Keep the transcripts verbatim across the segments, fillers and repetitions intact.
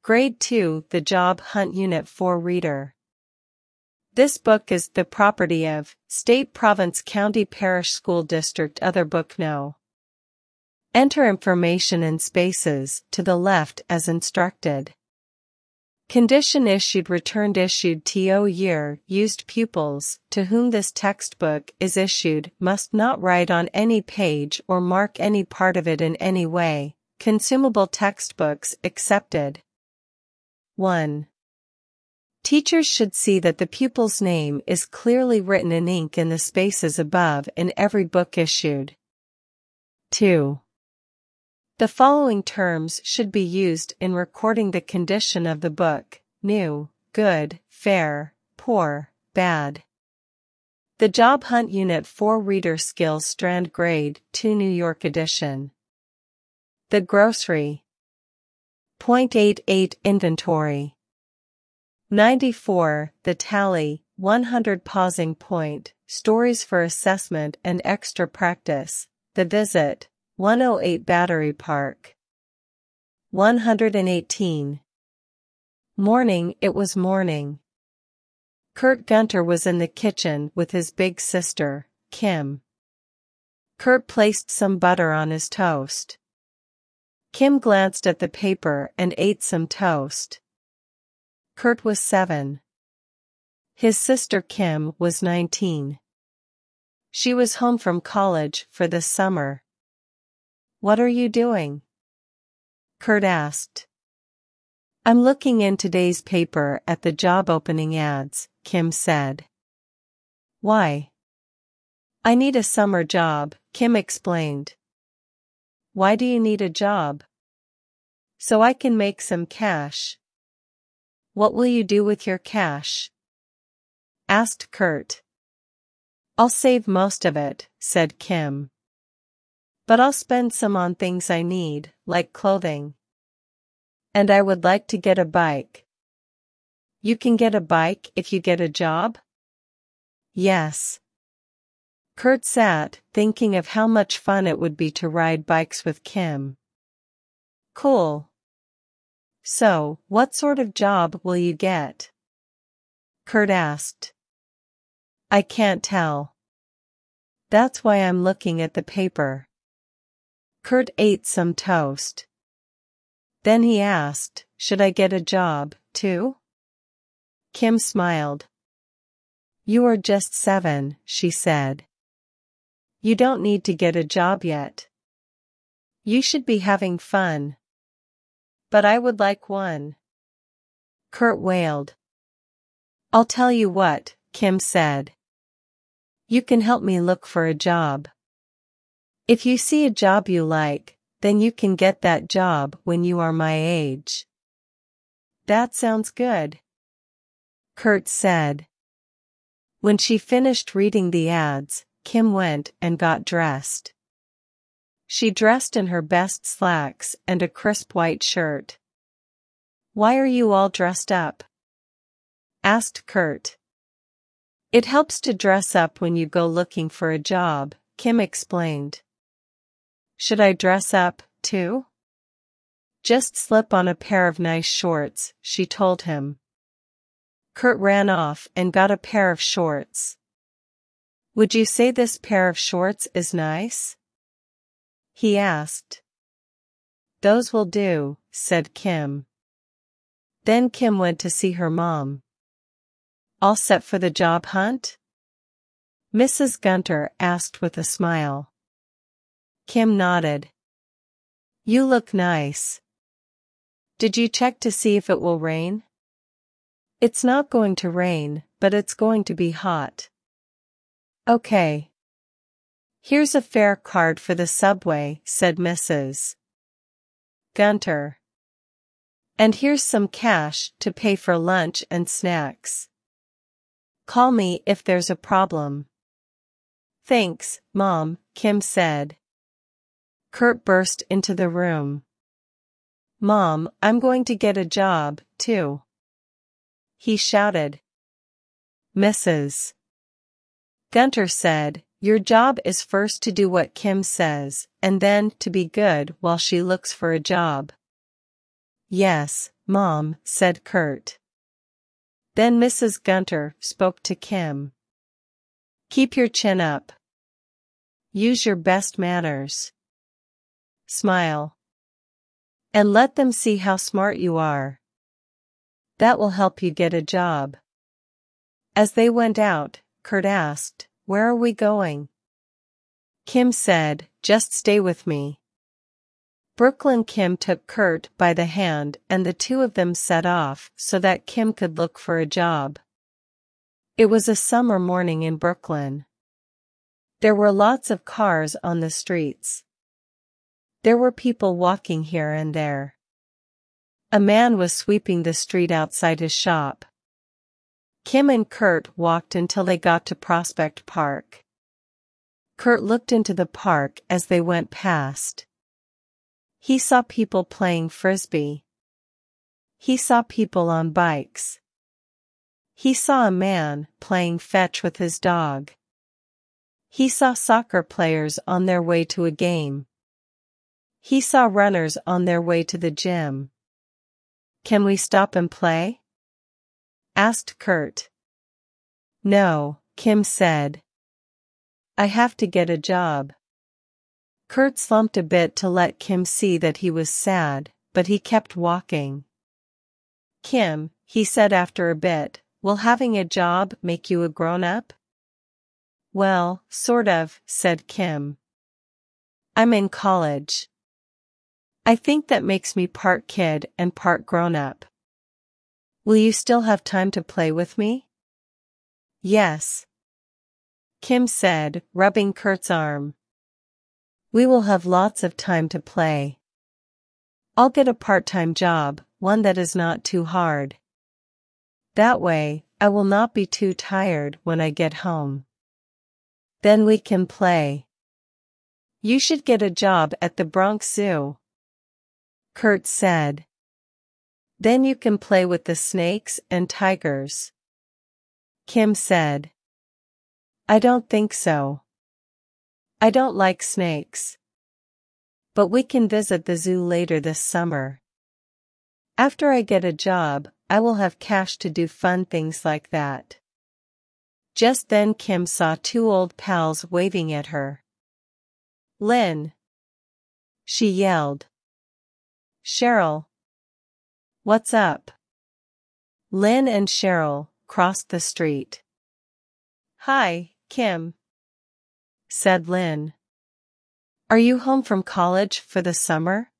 Grade two, The Job Hunt Unit four Reader. This book is the property of State, Province, County, Parish, School District. Other book no. Enter information in spaces to the left as instructed. Condition issued, returned, issued to year, used. Pupils to whom this textbook is issued must not write on any page or mark any part of it in any way. Consumable textbooks accepted. one. Teachers should see that the pupil's name is clearly written in ink in the spaces above in every book issued. two. The following terms should be used in recording the condition of the book: new, good, fair, poor, bad. The Job Hunt Unit four Reader Skills Strand Grade two New York Edition. The Grocery. point eight eight Inventory. ninety-four The Tally, one hundred Pausing Point, Stories for Assessment and Extra Practice. The Visit, one oh eight Battery Park. one hundred eighteen Morning. It was morning. Kurt Gunter was in the kitchen with his big sister, Kim. Kurt placed some butter on his toast. Kim glanced at the paper and ate some toast. Kurt was seven. His sister Kim was nineteen. She was home from college for the summer. "What are you doing?" Kurt asked. "I'm looking in today's paper at the job opening ads," Kim said. "Why?" "I need a summer job," Kim explained. "Why do you need a job?" "So I can make some cash." "What will you do with your cash?" asked Kurt. "I'll save most of it," said Kim. "But I'll spend some on things I need, like clothing. And I would like to get a bike." "You can get a bike if you get a job?" "Yes." Kurt sat, thinking of how much fun it would be to ride bikes with Kim. "Cool. So, what sort of job will you get?" Kurt asked. "I can't tell. That's why I'm looking at the paper." Kurt ate some toast. Then he asked, "Should I get a job, too?" Kim smiled. "You are just seven," she said. "You don't need to get a job yet. You should be having fun." "But I would like one," Kurt wailed. "I'll tell you what," Kim said. "You can help me look for a job. If you see a job you like, then you can get that job when you are my age." "That sounds good," Kurt said. When she finished reading the ads, Kim went and got dressed. She dressed in her best slacks and a crisp white shirt. "Why are you all dressed up?" asked Kurt. "It helps to dress up when you go looking for a job," Kim explained. "Should I dress up, too?" "Just slip on a pair of nice shorts," she told him. Kurt ran off and got a pair of shorts. "Would you say this pair of shorts is nice?" he asked. "Those will do," said Kim. Then Kim went to see her mom. "All set for the job hunt?" Missus Gunter asked with a smile. Kim nodded. "You look nice. Did you check to see if it will rain?" "It's not going to rain, but it's going to be hot." "Okay. Here's a fare card for the subway," said Missus Gunter. "And here's some cash to pay for lunch and snacks. Call me if there's a problem." "Thanks, Mom," Kim said. Kurt burst into the room. "Mom, I'm going to get a job, too," he shouted. Missus Gunter said, "Your job is first to do what Kim says, and then to be good while she looks for a job." "Yes, Mom, said Kurt. Then Missus Gunter spoke to Kim. Keep your chin up. Use your best manners. Smile. And let them see how smart you are. That will help you get a job. As they went out, Kurt asked, Where are we going? Kim said, Just stay with me. Brooklyn Kim took Kurt by the hand and the two of them set off so that Kim could look for a job. It was a summer morning in Brooklyn. There were lots of cars on the streets. There were people walking here and there. A man was sweeping the street outside his shop. Kim and Kurt walked until they got to Prospect Park. Kurt looked into the park as they went past. He saw people playing frisbee. He saw people on bikes. He saw a man playing fetch with his dog. He saw soccer players on their way to a game. He saw runners on their way to the gym. Can we stop and play? Asked Kurt. No, Kim said. I have to get a job. Kurt slumped a bit to let Kim see that he was sad, but he kept walking. Kim, he said after a bit, will having a job make you a grown-up? Well, sort of, said Kim. I'm in college. I think that makes me part kid and part grown-up. Will you still have time to play with me? Yes. Kim said, rubbing Kurt's arm. We will have lots of time to play. I'll get a part-time job, one that is not too hard. That way, I will not be too tired when I get home. Then we can play. You should get a job at the Bronx Zoo, Kurt said. Then you can play with the snakes and tigers. Kim said. I don't think so. I don't like snakes. But we can visit the zoo later this summer. After I get a job, I will have cash to do fun things like that. Just then Kim saw two old pals waving at her. Lynn! She yelled. Cheryl! What's up? Lynn and Cheryl crossed the street. Hi, Kim, said Lynn. Are you home from college for the summer?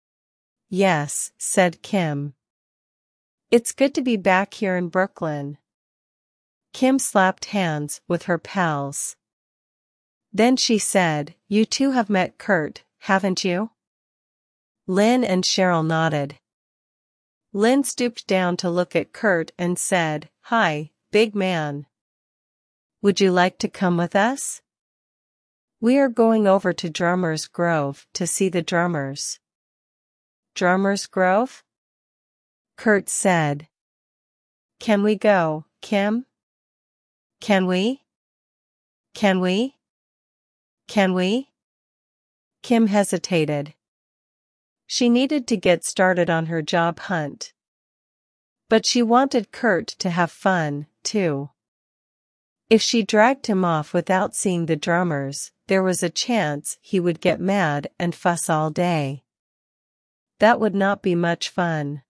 Yes, said Kim. It's good to be back here in Brooklyn. Kim slapped hands with her pals. Then she said, You two have met Kurt, haven't you? Lynn and Cheryl nodded. Lynn stooped down to look at Kurt and said, Hi, big man. Would you like to come with us? We are going over to Drummers Grove to see the drummers. Drummers Grove? Kurt said. Can we go, Kim? Can we? Can we? Can we? Kim hesitated. She needed to get started on her job hunt. But she wanted Kurt to have fun, too. If she dragged him off without seeing the drummers, there was a chance he would get mad and fuss all day. That would not be much fun.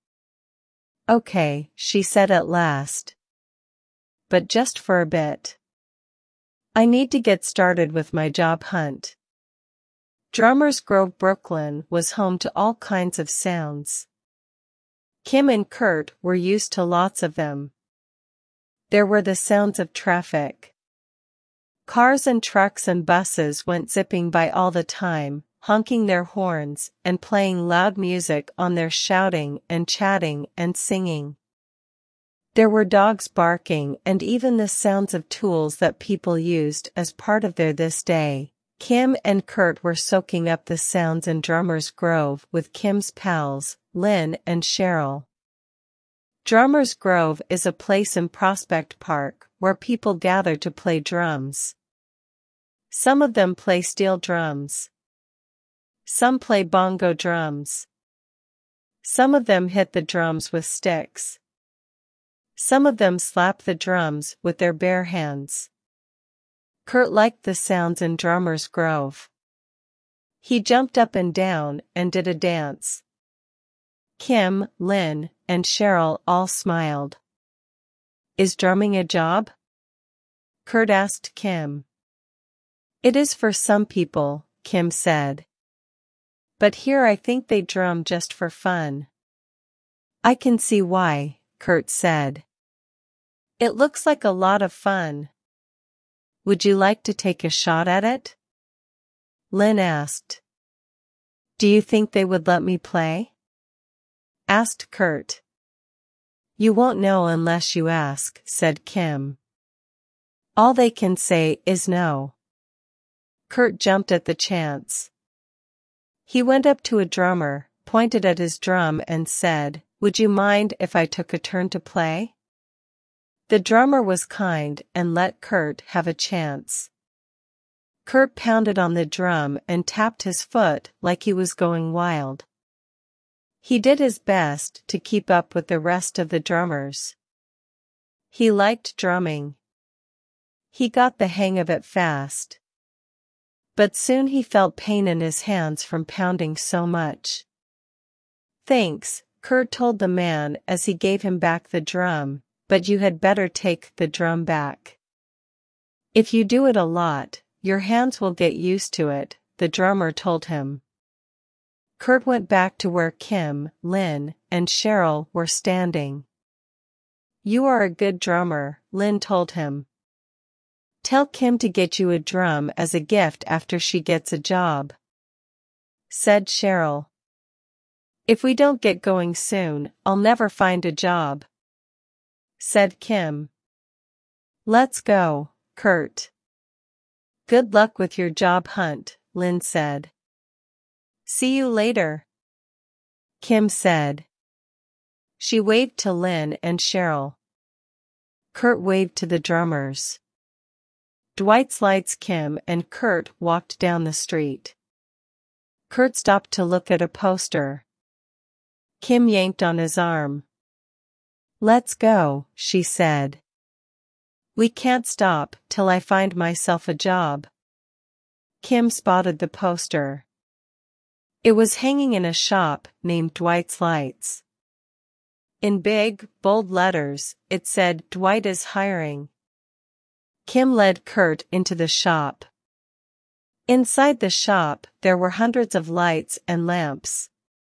Okay, she said at last. But just for a bit. I need to get started with my job hunt. Drummers Grove, Brooklyn was home to all kinds of sounds. Kim and Kurt were used to lots of them. There were the sounds of traffic. Cars and trucks and buses went zipping by all the time, honking their horns and playing loud music on their shouting and chatting and singing. There were dogs barking and even the sounds of tools that people used as part of their this day. Kim and Kurt were soaking up the sounds in Drummers Grove with Kim's pals, Lynn and Cheryl. Drummers Grove is a place in Prospect Park where people gather to play drums. Some of them play steel drums. Some play bongo drums. Some of them hit the drums with sticks. Some of them slapped the drums with their bare hands. Kurt liked the sounds in Drummers Grove. He jumped up and down and did a dance. Kim, Lynn, and Cheryl all smiled. Is drumming a job? Kurt asked Kim. It is for some people, Kim said. But here I think they drum just for fun. I can see why, Kurt said. It looks like a lot of fun. Would you like to take a shot at it? Lynn asked. Do you think they would let me play? Asked Kurt. You won't know unless you ask, said Kim. All they can say is no. Kurt jumped at the chance. He went up to a drummer, pointed at his drum and said, Would you mind if I took a turn to play? The drummer was kind and let Kurt have a chance. Kurt pounded on the drum and tapped his foot like he was going wild. He did his best to keep up with the rest of the drummers. He liked drumming. He got the hang of it fast. But soon he felt pain in his hands from pounding so much. Thanks, Kurt told the man as he gave him back the drum, but you had better take the drum back. If you do it a lot, your hands will get used to it, the drummer told him. Kurt went back to where Kim, Lynn, and Cheryl were standing. You are a good drummer, Lynn told him. Tell Kim to get you a drum as a gift after she gets a job, said Cheryl. If we don't get going soon, I'll never find a job, said Kim. Let's go, Kurt. Good luck with your job hunt, Lynn said. See you later, Kim said. She waved to Lynn and Cheryl. Kurt waved to the drummers. Dwight's lights Kim and Kurt walked down the street. Kurt stopped to look at a poster. Kim yanked on his arm. Let's go, she said. We can't stop till I find myself a job. Kim spotted the poster. It was hanging in a shop named Dwight's Lights. In big, bold letters, it said Dwight is hiring. Kim led Kurt into the shop. Inside the shop, there were hundreds of lights and lamps.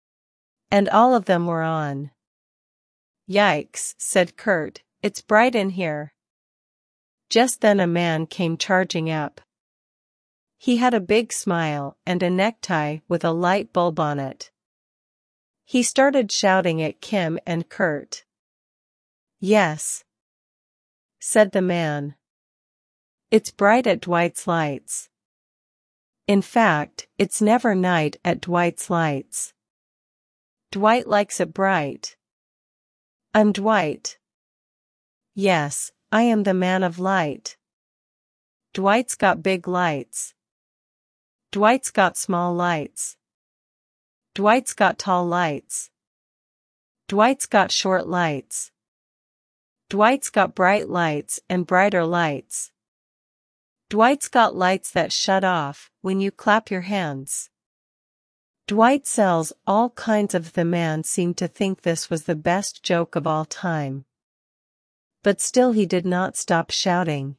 And all of them were on. Yikes, said Kurt, it's bright in here. Just then a man came charging up. He had a big smile and a necktie with a light bulb on it. He started shouting at Kim and Kurt. Yes, said the man. It's bright at Dwight's Lights. In fact, it's never night at Dwight's Lights. Dwight likes it bright. I'm Dwight. Yes, I am the man of light. Dwight's got big lights. Dwight's got small lights. Dwight's got tall lights. Dwight's got short lights. Dwight's got bright lights and brighter lights. Dwight's got lights that shut off when you clap your hands. Dwight sells all kinds of. The man seemed to think this was the best joke of all time. But still he did not stop shouting.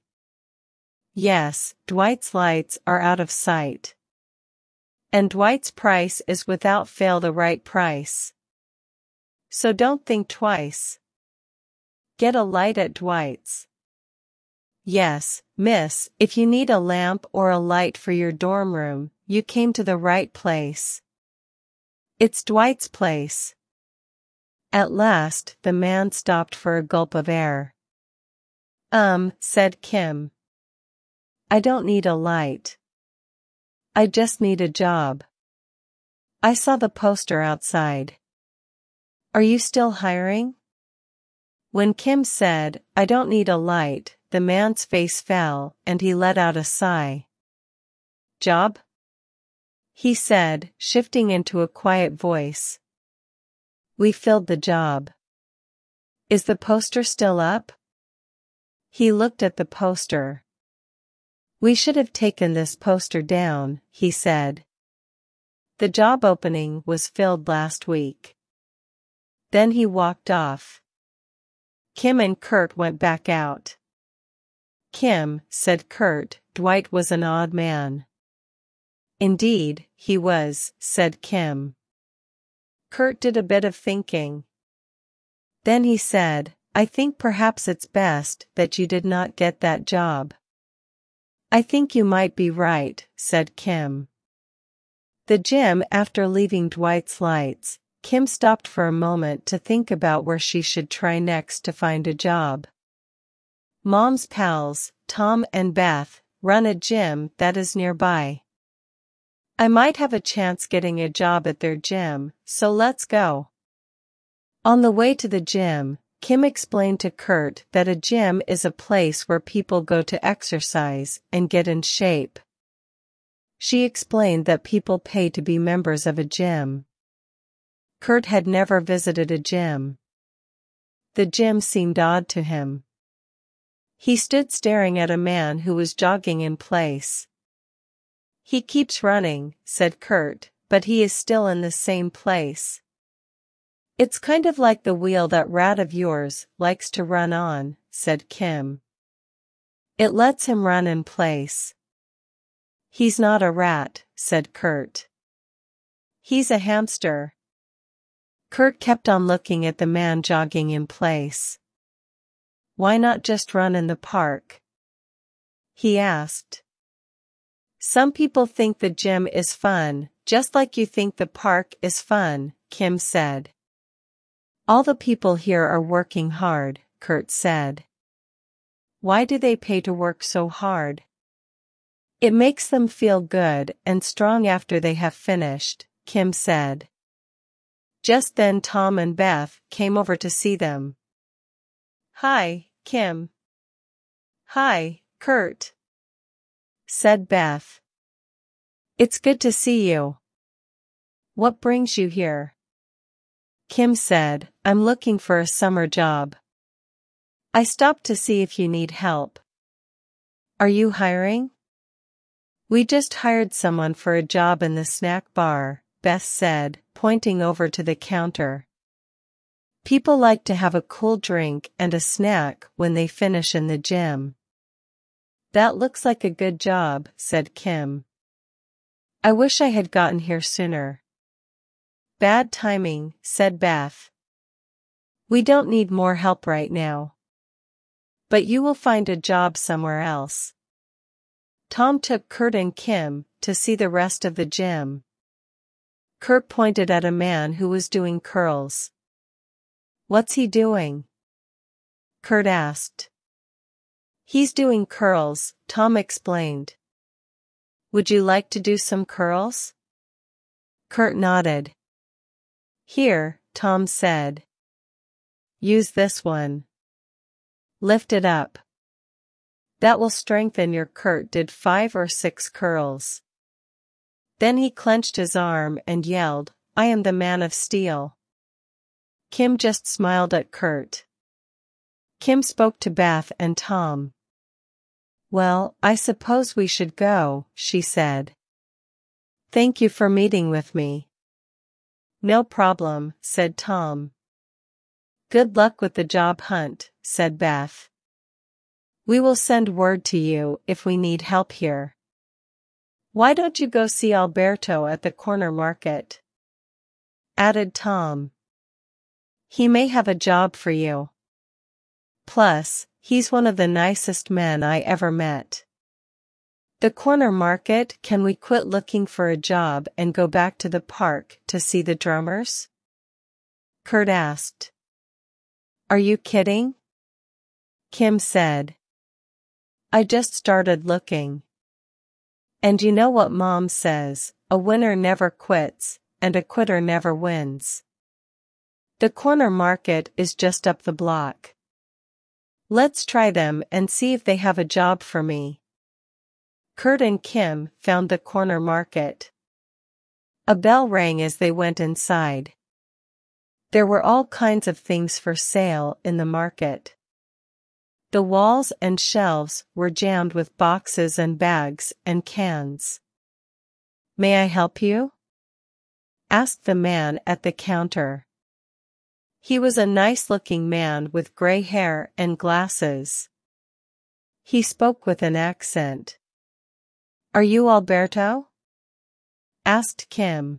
Yes, Dwight's lights are out of sight. And Dwight's price is without fail the right price. So don't think twice. Get a light at Dwight's. Yes, miss, if you need a lamp or a light for your dorm room, you came to the right place. It's Dwight's place. At last, the man stopped for a gulp of air. Um, said Kim. I don't need a light. I just need a job. I saw the poster outside. Are you still hiring? When Kim said, I don't need a light, the man's face fell and he let out a sigh. Job? He said, shifting into a quiet voice. We filled the job. Is the poster still up? He looked at the poster. We should have taken this poster down, he said. The job opening was filled last week. Then he walked off. Kim and Kurt went back out. Kim, said Kurt, Dwight was an odd man. Indeed, he was, said Kim. Kurt did a bit of thinking. Then he said, I think perhaps it's best that you did not get that job. I think you might be right, said Kim. The gym. After leaving Dwight's lights, Kim stopped for a moment to think about where she should try next to find a job. Mom's pals, Tom and Beth, run a gym that is nearby. I might have a chance getting a job at their gym, so let's go. On the way to the gym, Kim explained to Kurt that a gym is a place where people go to exercise and get in shape. She explained that people pay to be members of a gym. Kurt had never visited a gym. The gym seemed odd to him. He stood staring at a man who was jogging in place. He keeps running, said Kurt, but he is still in the same place. It's kind of like the wheel that rat of yours likes to run on, said Kim. It lets him run in place. He's not a rat, said Kurt. He's a hamster. Kurt kept on looking at the man jogging in place. Why not just run in the park? He asked. Some people think the gym is fun, just like you think the park is fun, Kim said. All the people here are working hard, Kurt said. Why do they pay to work so hard? It makes them feel good and strong after they have finished, Kim said. Just then Tom and Beth came over to see them. Hi, Kim. Hi, Kurt, said Beth. It's good to see you. What brings you here? Kim said, I'm looking for a summer job. I stopped to see if you need help. Are you hiring? We just hired someone for a job in the snack bar, Beth said, pointing over to the counter. People like to have a cool drink and a snack when they finish in the gym. That looks like a good job, said Kim. I wish I had gotten here sooner. Bad timing, said Beth. We don't need more help right now. But you will find a job somewhere else. Tom took Kurt and Kim to see the rest of the gym. Kurt pointed at a man who was doing curls. What's he doing? Kurt asked. He's doing curls, Tom explained. Would you like to do some curls? Kurt nodded. Here, Tom said. Use this one. Lift it up. That will strengthen your. Kurt did five or six curls. Then he clenched his arm and yelled, I am the man of steel. Kim just smiled at Kurt. Kim spoke to Beth and Tom. Well, I suppose we should go, she said. Thank you for meeting with me. No problem, said Tom. Good luck with the job hunt, said Beth. We will send word to you if we need help here. Why don't you go see Alberto at the corner market? Added Tom. He may have a job for you. Plus, he's one of the nicest men I ever met. The corner market. Can we quit looking for a job and go back to the park to see the drummers? Kurt asked. Are you kidding? Kim said. I just started looking. And you know what Mom says, a winner never quits, and a quitter never wins. The corner market is just up the block. Let's try them and see if they have a job for me. Kurt and Kim found the corner market. A bell rang as they went inside. There were all kinds of things for sale in the market. The walls and shelves were jammed with boxes and bags and cans. "May I help you?" asked the man at the counter. He was a nice-looking man with gray hair and glasses. He spoke with an accent. "Are you Alberto?" asked Kim.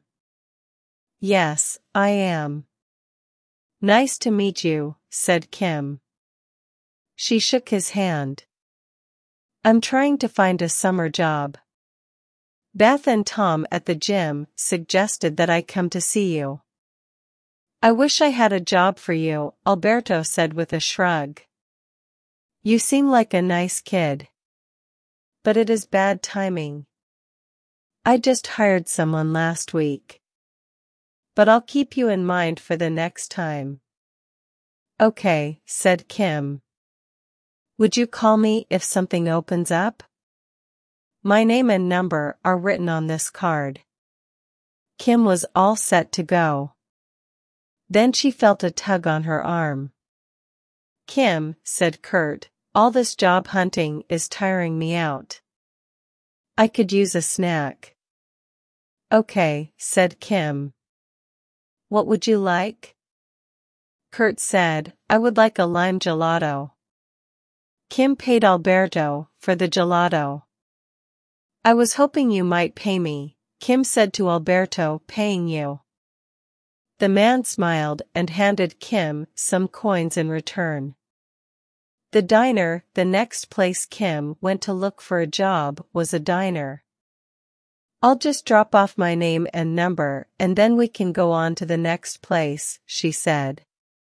"Yes, I am." "Nice to meet you," said Kim. She shook his hand. "I'm trying to find a summer job. Beth and Tom at the gym suggested that I come to see you." "I wish I had a job for you," Alberto said with a shrug. "You seem like a nice kid. But it is bad timing. I just hired someone last week. But I'll keep you in mind for the next time." "Okay," said Kim. "Would you call me if something opens up? My name and number are written on this card." Kim was all set to go. Then she felt a tug on her arm. "Kim," said Kurt, "all this job hunting is tiring me out. I could use a snack." "Okay," said Kim. "What would you like?" Kurt said, "I would like a lime gelato." Kim paid Alberto for the gelato. "I was hoping you might pay me," Kim said to Alberto, "paying you." The man smiled and handed Kim some coins in return. The diner, the next place Kim went to look for a job, was a diner. "I'll just drop off my name and number and then we can go on to the next place," she said.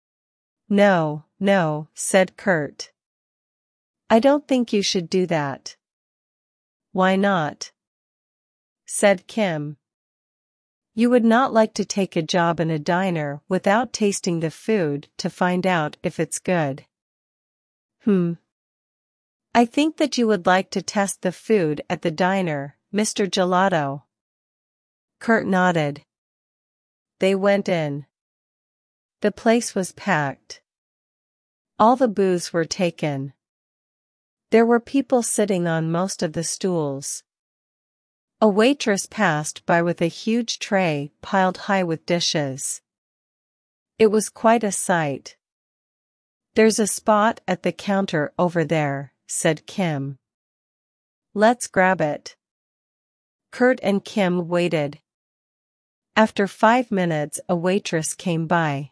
"No, no," said Kurt. "I don't think you should do that." "Why not?" said Kim. "You would not like to take a job in a diner without tasting the food to find out if it's good." Hmm. "I think that you would like to test the food at the diner, Mister Gelato." Kurt nodded. They went in. The place was packed. All the booths were taken. There were people sitting on most of the stools. A waitress passed by with a huge tray piled high with dishes. It was quite a sight. "There's a spot at the counter over there," said Kim. "Let's grab it." Kurt and Kim waited. After five minutes a waitress came by.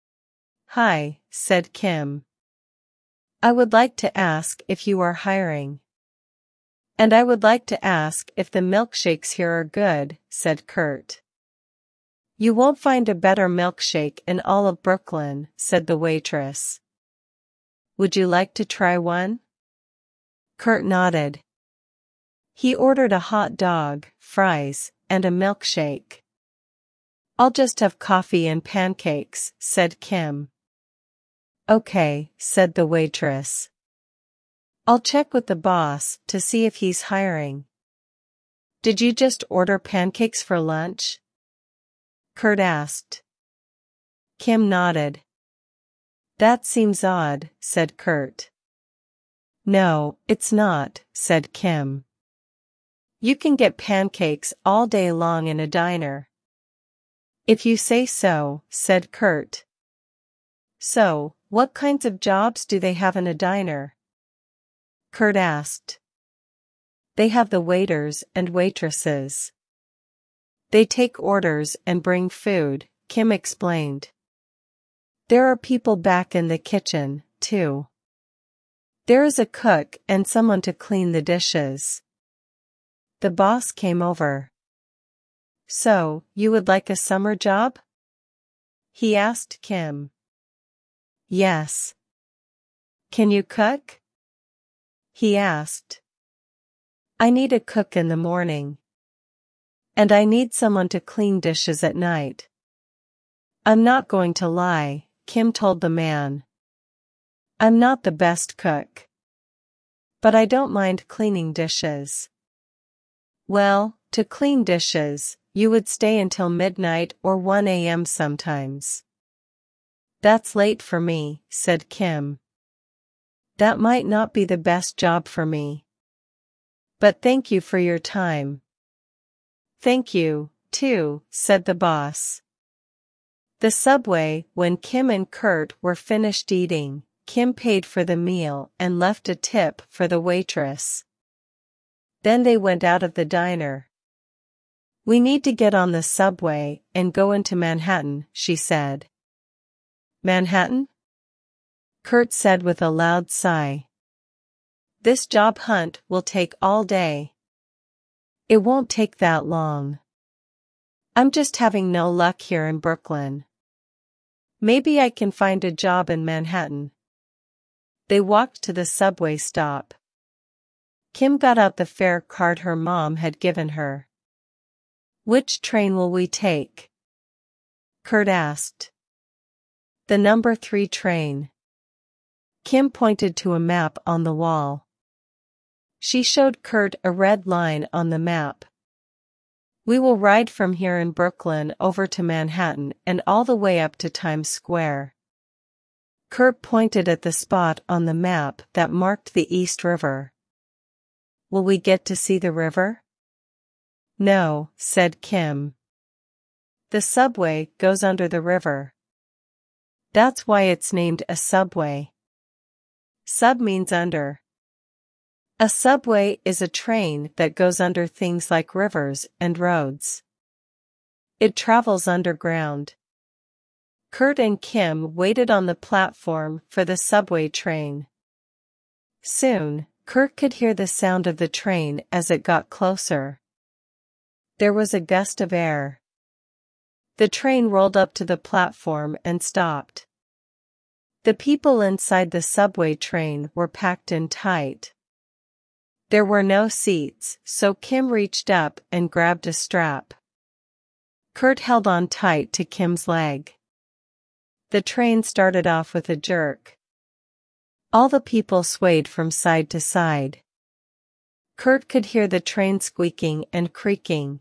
"Hi," said Kim. "I would like to ask if you are hiring." "And I would like to ask if the milkshakes here are good," said Kurt. "You won't find a better milkshake in all of Brooklyn," said the waitress. "Would you like to try one?" Kurt nodded. He ordered a hot dog, fries, and a milkshake. "I'll just have coffee and pancakes," said Kim. "Okay," said the waitress. "I'll check with the boss to see if he's hiring." "Did you just order pancakes for lunch?" Kurt asked. Kim nodded. "That seems odd," said Kurt. "No, it's not," said Kim. "You can get pancakes all day long in a diner." "If you say so," said Kurt. "So, what kinds of jobs do they have in a diner?" Kurt asked. "They have the waiters and waitresses. They take orders and bring food," Kim explained. "There are people back in the kitchen, too. There is a cook and someone to clean the dishes." The boss came over. "So, you would like a summer job?" he asked Kim. "Yes." "Can you cook?" he asked. "I need a cook in the morning. And I need someone to clean dishes at night." "I'm not going to lie," Kim told the man. "I'm not the best cook. But I don't mind cleaning dishes." "Well, to clean dishes, you would stay until midnight or one a m sometimes." That's late for me, said Kim. That might not be the best job for me. But thank you for your time. Thank you, too, said the boss. The subway. When Kim and Kurt were finished eating, Kim paid for the meal and left a tip for the waitress. Then they went out of the diner. We need to get on the subway and go into Manhattan, she said. Manhattan? Kurt said with a loud sigh. This job hunt will take all day. It won't take that long. I'm just having no luck here in Brooklyn. Maybe I can find a job in Manhattan. They walked to the subway stop. Kim got out the fare card her mom had given her. Which train will we take? Kurt asked. The number three train. Kim pointed to a map on the wall. She showed Kurt a red line on the map. We will ride from here in Brooklyn over to Manhattan and all the way up to Times Square. Kurt pointed at the spot on the map that marked the East River. Will we get to see the river? No, said Kim. The subway goes under the river. That's why it's named a subway. Sub means under. A subway is a train that goes under things like rivers and roads. It travels underground. Kurt and Kim waited on the platform for the subway train. Soon, Kurt could hear the sound of the train as it got closer. There was a gust of air. The train rolled up to the platform and stopped. The people inside the subway train were packed in tight. There were no seats, so Kim reached up and grabbed a strap. Kurt held on tight to Kim's leg. The train started off with a jerk. All the people swayed from side to side. Kurt could hear the train squeaking and creaking.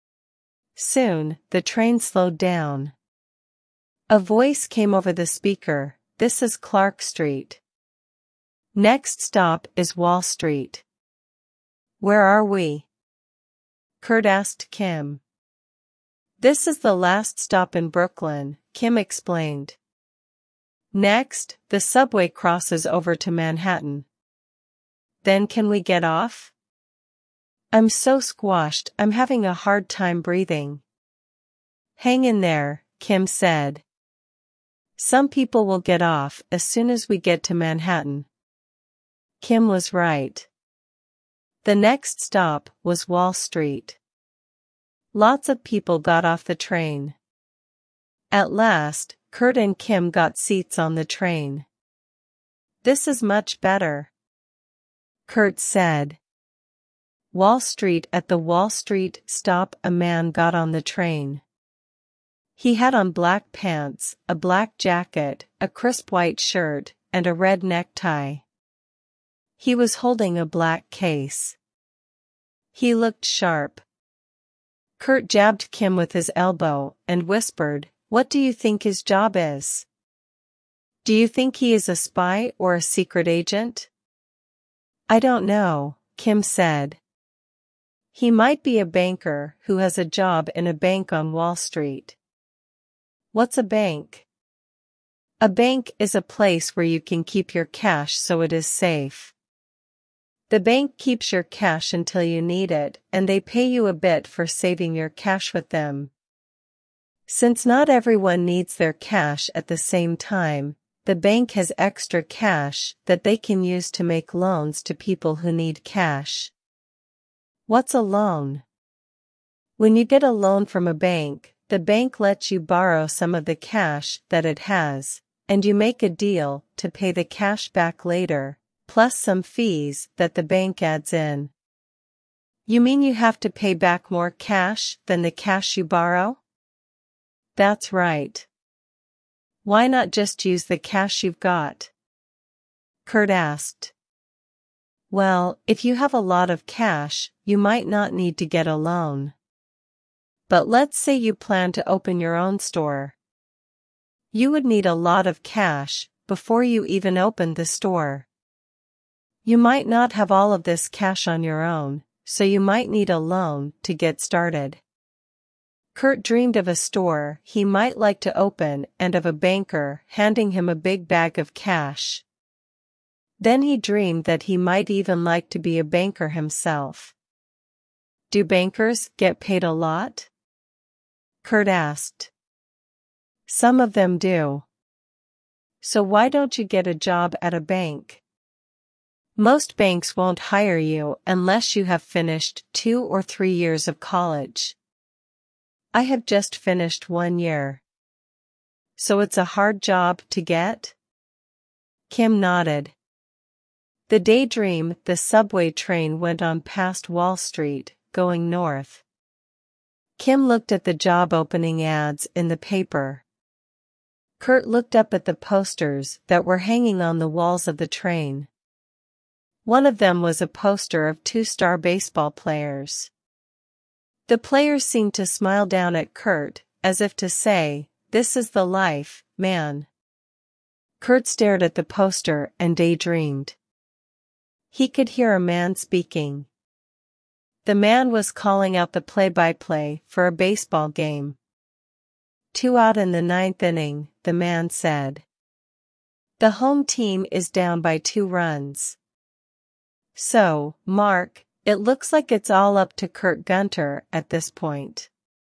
Soon, the train slowed down. A voice came over the speaker. This is Clark Street. Next stop is Wall Street. Where are we? Kurt asked Kim. This is the last stop in Brooklyn, Kim explained. Next, the subway crosses over to Manhattan. Then can we get off? I'm so squashed, I'm having a hard time breathing. Hang in there, Kim said. Some people will get off as soon as we get to Manhattan. Kim was right. The next stop was Wall Street. Lots of people got off the train. At last, Kurt and Kim got seats on the train. This is much better, Kurt said. Wall Street. At the Wall Street stop, a man got on the train. He had on black pants, a black jacket, a crisp white shirt, and a red necktie. He was holding a black case. He looked sharp. Kurt jabbed Kim with his elbow and whispered, "What do you think his job is? Do you think he is a spy or a secret agent?" "I don't know," Kim said. "He might be a banker who has a job in a bank on Wall Street." "What's a bank?" "A bank is a place where you can keep your cash so it is safe. The bank keeps your cash until you need it, and they pay you a bit for saving your cash with them. Since not everyone needs their cash at the same time, the bank has extra cash that they can use to make loans to people who need cash." "What's a loan?" "When you get a loan from a bank, the bank lets you borrow some of the cash that it has, and you make a deal to pay the cash back later, plus some fees that the bank adds in." "You mean you have to pay back more cash than the cash you borrow?" "That's right." "Why not just use the cash you've got?" Kurt asked. "Well, if you have a lot of cash, you might not need to get a loan. But let's say you plan to open your own store. You would need a lot of cash before you even opened the store. You might not have all of this cash on your own, so you might need a loan to get started. Kurt dreamed of a store he might like to open and of a banker handing him a big bag of cash. Then he dreamed that he might even like to be a banker himself. Do bankers get paid a lot? Kurt asked. Some of them do. So why don't you get a job at a bank? Most banks won't hire you unless you have finished two or three years of college. I have just finished one year. So it's a hard job to get? Kim nodded. The daydream the subway train went on past Wall Street, going north. Kim looked at the job opening ads in the paper. Kurt looked up at the posters that were hanging on the walls of the train. One of them was a poster of two star baseball players. The players seemed to smile down at Kurt, as if to say, "This is the life, man." Kurt stared at the poster and daydreamed. He could hear a man speaking. The man was calling out the play-by-play for a baseball game. Two out in the ninth inning, the man said. The home team is down by two runs. So, Mark, it looks like it's all up to Kurt Gunter at this point.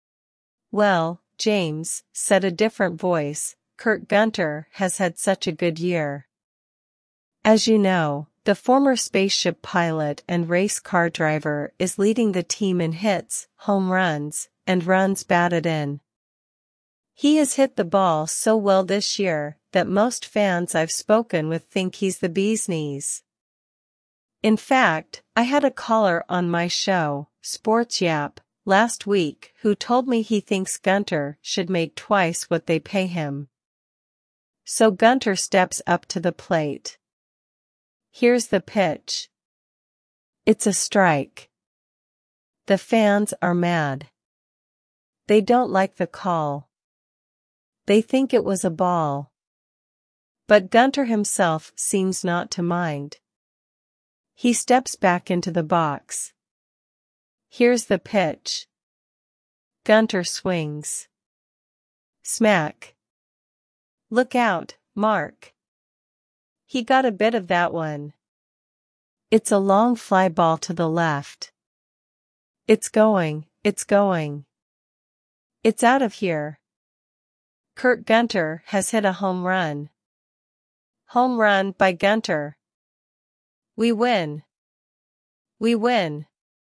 Well, James, said a different voice, Kurt Gunter has had such a good year. As you know, the former spaceship pilot and race car driver is leading the team in hits, home runs, and runs batted in. He has hit the ball so well this year that most fans I've spoken with think he's the bee's knees. In fact, I had a caller on my show, Sports Yap, last week who told me he thinks Gunter should make twice what they pay him. So Gunter steps up to the plate. Here's the pitch. It's a strike. The fans are mad. They don't like the call. They think it was a ball. But Gunter himself seems not to mind. He steps back into the box. Here's the pitch. Gunter swings. Smack. Look out, Mark. He got a bit of that one. It's a long fly ball to the left. It's going, it's going. It's out of here. Kurt Gunter has hit a home run. Home run by Gunter. We win. We win.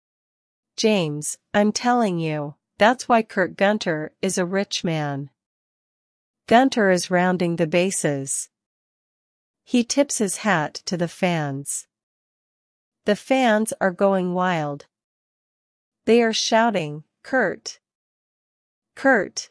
James, I'm telling you, that's why Kurt Gunter is a rich man. Gunter is rounding the bases. He tips his hat to the fans. The fans are going wild. They are shouting, Kurt! Kurt!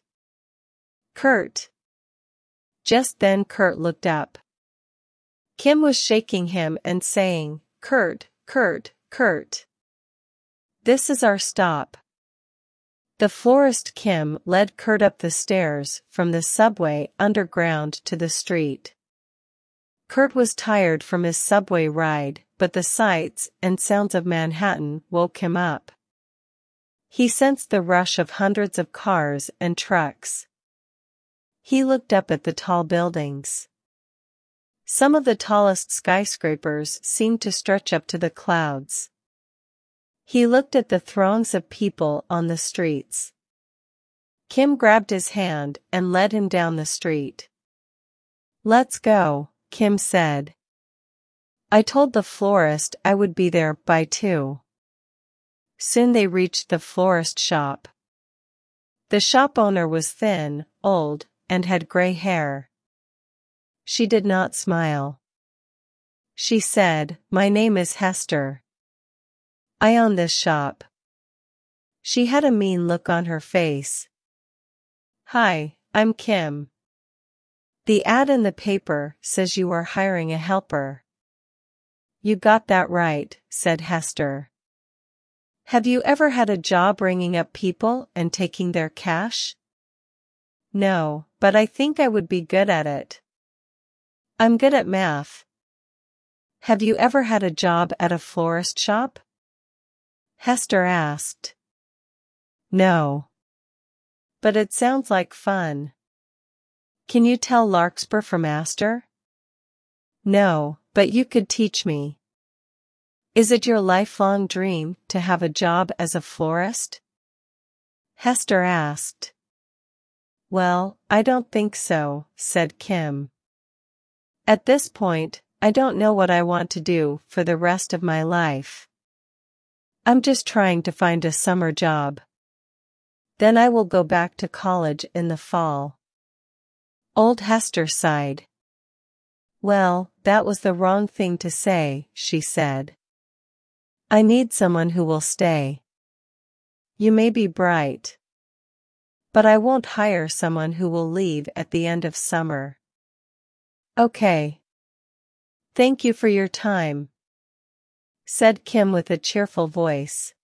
Kurt! Just then Kurt looked up. Kim was shaking him and saying, Kurt, Kurt, Kurt. This is our stop. The florist Kim led Kurt up the stairs from the subway underground to the street. Kurt was tired from his subway ride, but the sights and sounds of Manhattan woke him up. He sensed the rush of hundreds of cars and trucks. He looked up at the tall buildings. Some of the tallest skyscrapers seemed to stretch up to the clouds. He looked at the throngs of people on the streets. Kim grabbed his hand and led him down the street. Let's go, Kim said. I told the florist I would be there by two. Soon they reached the florist shop. The shop owner was thin, old, and had gray hair. She did not smile. She said, My name is Hester. I own this shop. She had a mean look on her face. Hi, I'm Kim. The ad in the paper says you are hiring a helper. You got that right, said Hester. Have you ever had a job ringing up people and taking their cash? No, but I think I would be good at it. I'm good at math. Have you ever had a job at a florist shop? Hester asked. No. But it sounds like fun. Can you tell Larkspur from Aster? No, but you could teach me. Is it your lifelong dream to have a job as a florist? Hester asked. Well, I don't think so, said Kim. At this point, I don't know what I want to do for the rest of my life. I'm just trying to find a summer job. Then I will go back to college in the fall. Old Hester sighed. Well, that was the wrong thing to say, she said. I need someone who will stay. You may be bright. But I won't hire someone who will leave at the end of summer. Okay. Thank you for your time, said Kim with a cheerful voice.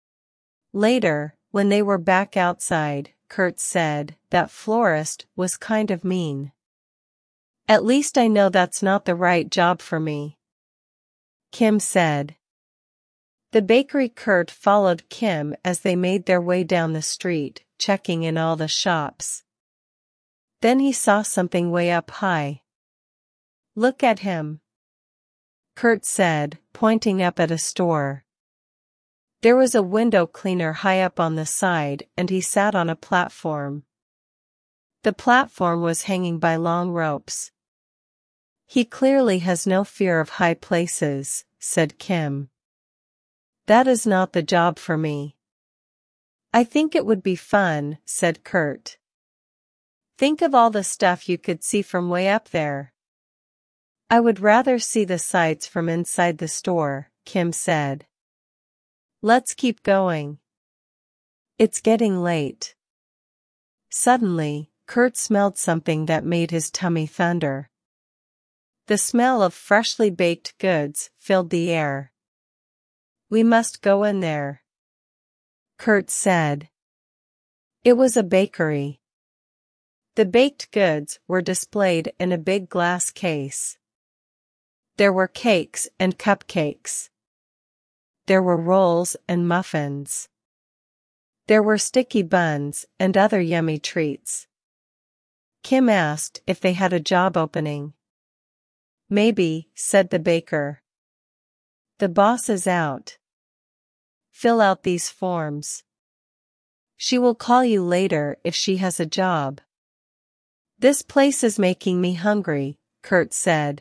Later, when they were back outside, Kurt said, that florist was kind of mean. At least I know that's not the right job for me, Kim said. The bakery Kurt followed Kim as they made their way down the street, checking in all the shops. Then he saw something way up high. Look at him, Kurt said, pointing up at a store. There was a window cleaner high up on the side and he sat on a platform. The platform was hanging by long ropes. He clearly has no fear of high places, said Kim. That is not the job for me. I think it would be fun, said Kurt. Think of all the stuff you could see from way up there. I would rather see the sights from inside the store, Kim said. Let's keep going. It's getting late. Suddenly, Kurt smelled something that made his tummy thunder. The smell of freshly baked goods filled the air. We must go in there, Kurt said. It was a bakery. The baked goods were displayed in a big glass case. There were cakes and cupcakes. There were rolls and muffins. There were sticky buns and other yummy treats. Kim asked if they had a job opening. Maybe, said the baker. The boss is out. Fill out these forms. She will call you later if she has a job. This place is making me hungry, Kurt said.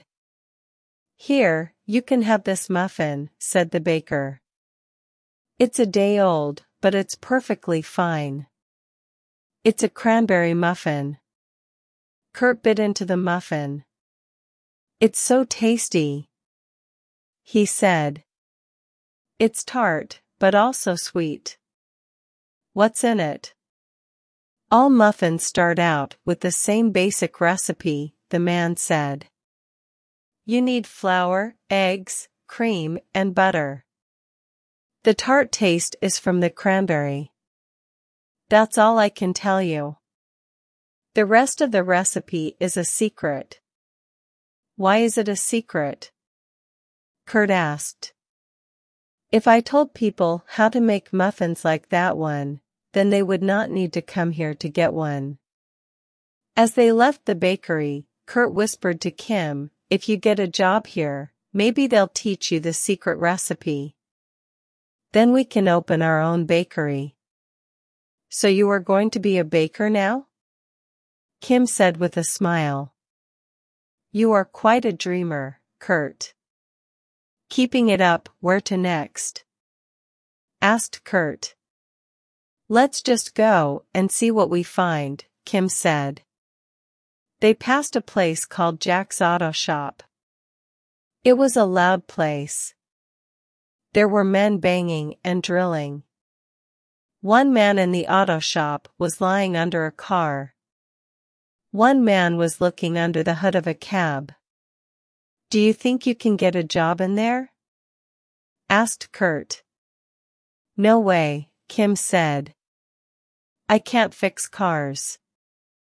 Here, you can have this muffin, said the baker. It's a day old, but it's perfectly fine. It's a cranberry muffin. Kurt bit into the muffin. It's so tasty, he said. It's tart, but also sweet. What's in it? All muffins start out with the same basic recipe, the man said. You need flour, eggs, cream, and butter. The tart taste is from the cranberry. That's all I can tell you. The rest of the recipe is a secret. Why is it a secret? Kurt asked. If I told people how to make muffins like that one, then they would not need to come here to get one. As they left the bakery, Kurt whispered to Kim, if you get a job here, maybe they'll teach you the secret recipe. Then we can open our own bakery. So you are going to be a baker now? Kim said with a smile. You are quite a dreamer, Kurt. Keeping it up, where to next? Asked Kurt. Let's just go and see what we find, Kim said. They passed a place called Jack's Auto Shop. It was a loud place. There were men banging and drilling. One man in the auto shop was lying under a car. One man was looking under the hood of a cab. Do you think you can get a job in there? Asked Kurt. No way, Kim said. I can't fix cars.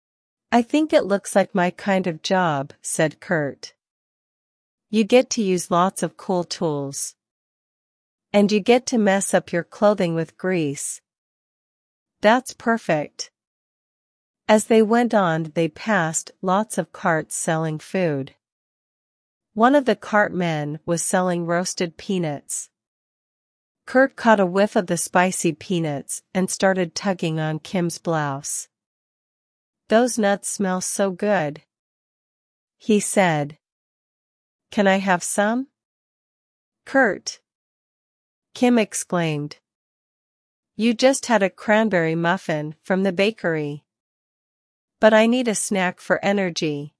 I think it looks like my kind of job, said Kurt. You get to use lots of cool tools. And you get to mess up your clothing with grease. That's perfect. As they went on, they passed lots of carts selling food. One of the cart men was selling roasted peanuts. Kurt caught a whiff of the spicy peanuts and started tugging on Kim's blouse. Those nuts smell so good, he said. Can I have some? Kurt, Kim exclaimed. You just had a cranberry muffin from the bakery. But I need a snack for energy.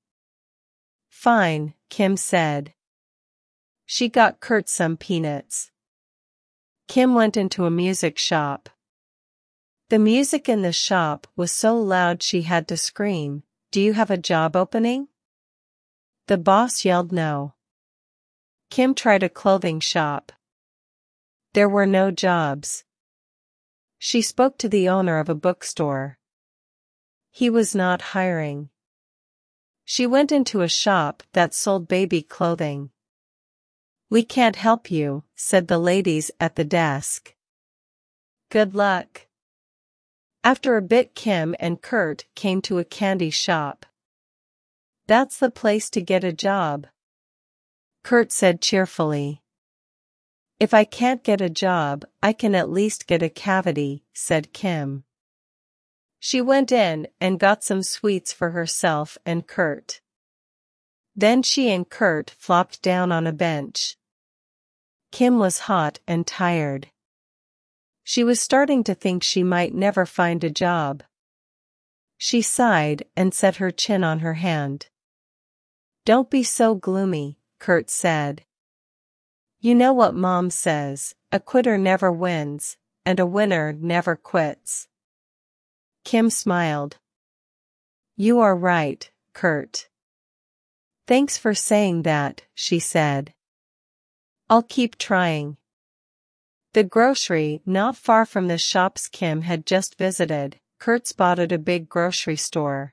Fine, Kim said. She got Kurt some peanuts. Kim went into a music shop. The music in the shop was so loud she had to scream, "Do you have a job opening?" The boss yelled no. Kim tried a clothing shop. There were no jobs. She spoke to the owner of a bookstore. He was not hiring. She went into a shop that sold baby clothing. We can't help you, said the ladies at the desk. Good luck. After a bit, Kim and Kurt came to a candy shop. That's the place to get a job, Kurt said cheerfully. If I can't get a job, I can at least get a cavity, said Kim. She went in and got some sweets for herself and Kurt. Then she and Kurt flopped down on a bench. Kim was hot and tired. She was starting to think she might never find a job. She sighed and set her chin on her hand. Don't be so gloomy, Kurt said. You know what Mom says, a quitter never wins, and a winner never quits. Kim smiled. You are right, Kurt. Thanks for saying that, she said. I'll keep trying. The grocery not far from the shops Kim had just visited, Kurt spotted a big grocery store.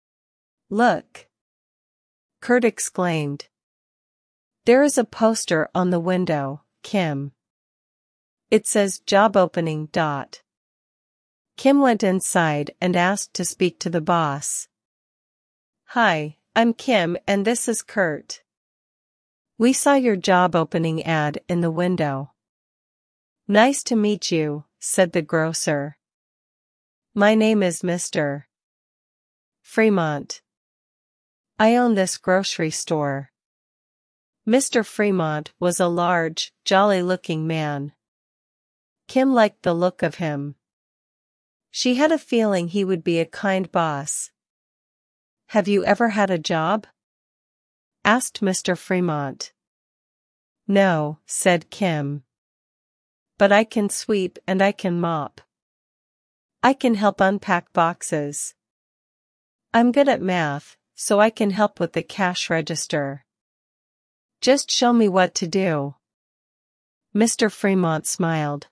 Look! Kurt exclaimed. There is a poster on the window, Kim. It says job opening. Dot. Kim went inside and asked to speak to the boss. Hi, I'm Kim and this is Kurt. We saw your job opening ad in the window. Nice to meet you, said the grocer. My name is Mister Fremont. I own this grocery store. Mister Fremont was a large, jolly-looking man. Kim liked the look of him. She had a feeling he would be a kind boss. Have you ever had a job? Asked Mister Fremont. No, said Kim. But I can sweep and I can mop. I can help unpack boxes. I'm good at math, so I can help with the cash register. Just show me what to do. Mister Fremont smiled.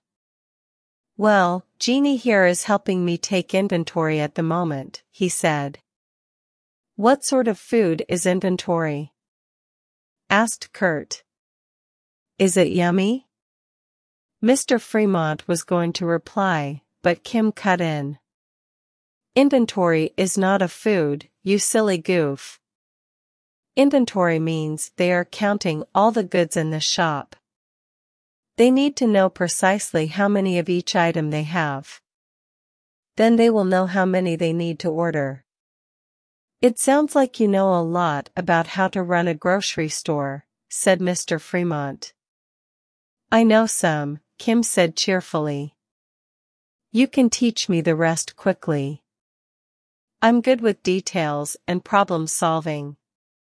Well, Jeannie here is helping me take inventory at the moment, he said. What sort of food is inventory? Asked Kurt. Is it yummy? Mister Fremont was going to reply, but Kim cut in. Inventory is not a food, you silly goof. Inventory means they are counting all the goods in the shop. They need to know precisely how many of each item they have. Then they will know how many they need to order. It sounds like you know a lot about how to run a grocery store, said Mister Fremont. I know some, Kim said cheerfully. You can teach me the rest quickly. I'm good with details and problem solving.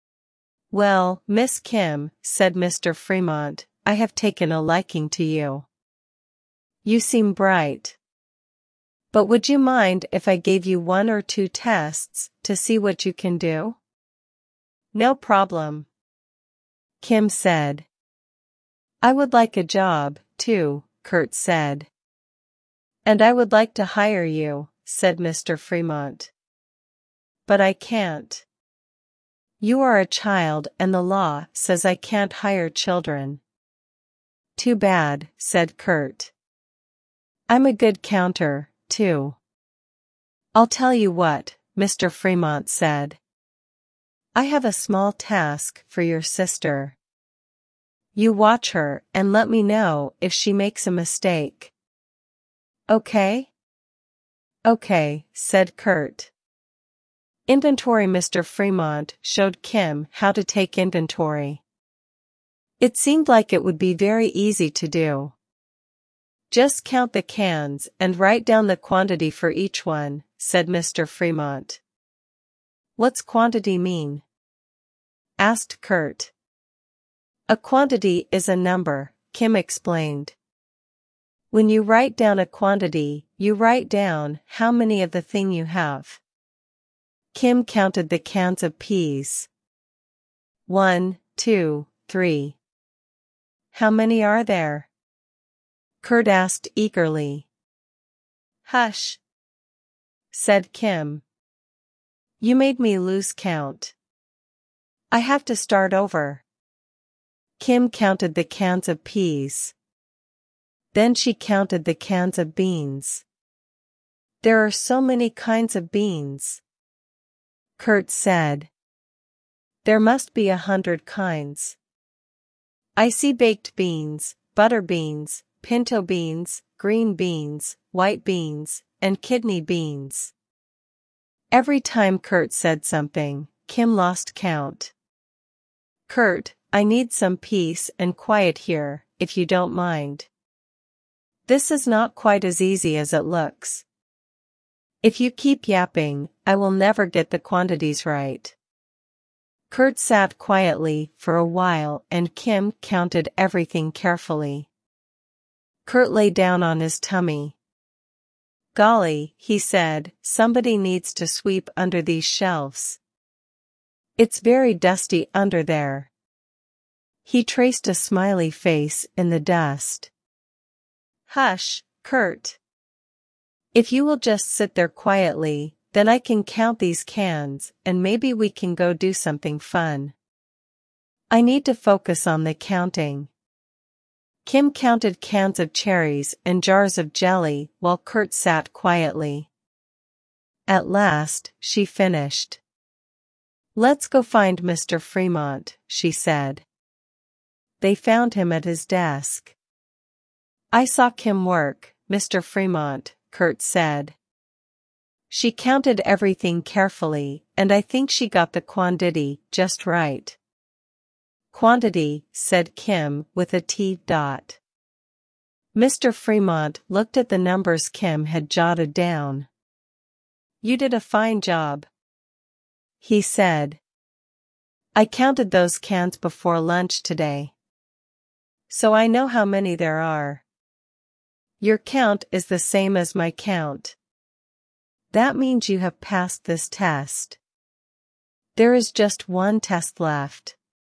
Well, Miss Kim, said Mister Fremont, I have taken a liking to you. You seem bright. But would you mind if I gave you one or two tests to see what you can do? No problem, Kim said. I would like a job, too, Kurt said. And I would like to hire you, said Mister Fremont. But I can't. You are a child and the law says I can't hire children. Too bad, said Kurt. I'm a good counter, too. I'll tell you what, Mister Fremont said. I have a small task for your sister. You watch her and let me know if she makes a mistake. Okay? Okay, said Kurt. Inventory. Mister Fremont showed Kim how to take inventory. It seemed like it would be very easy to do. Just count the cans and write down the quantity for each one, said Mister Fremont. What's quantity mean? Asked Kurt. A quantity is a number, Kim explained. When you write down a quantity, you write down how many of the thing you have. Kim counted the cans of peas. One, two, three. How many are there? Kurt asked eagerly. Hush, said Kim. You made me lose count. I have to start over. Kim counted the cans of peas. Then she counted the cans of beans. There are so many kinds of beans, Kurt said. There must be a hundred kinds. I see baked beans, butter beans, pinto beans, green beans, white beans, and kidney beans. Every time Kurt said something, Kim lost count. Kurt, I need some peace and quiet here, if you don't mind. This is not quite as easy as it looks. If you keep yapping, I will never get the quantities right. Kurt sat quietly for a while and Kim counted everything carefully. Kurt lay down on his tummy. Golly, he said, somebody needs to sweep under these shelves. It's very dusty under there. He traced a smiley face in the dust. Hush, Kurt. If you will just sit there quietly, then I can count these cans and maybe we can go do something fun. I need to focus on the counting. Kim counted cans of cherries and jars of jelly while Kurt sat quietly. At last, she finished. Let's go find Mister Fremont, she said. They found him at his desk. I saw Kim work, Mister Fremont, Kurt said. She counted everything carefully, and I think she got the quantity just right. Quantity, said Kim with a T dot. Mister Fremont looked at the numbers Kim had jotted down. You did a fine job, he said. I counted those cans before lunch today, so I know how many there are. Your count is the same as my count. That means you have passed this test. There is just one test left.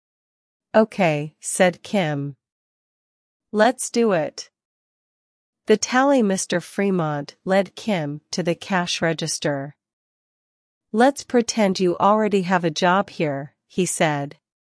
Okay, said Kim. Let's do it. The tally. Mister Fremont led Kim to the cash register. Let's pretend you already have a job here, he said.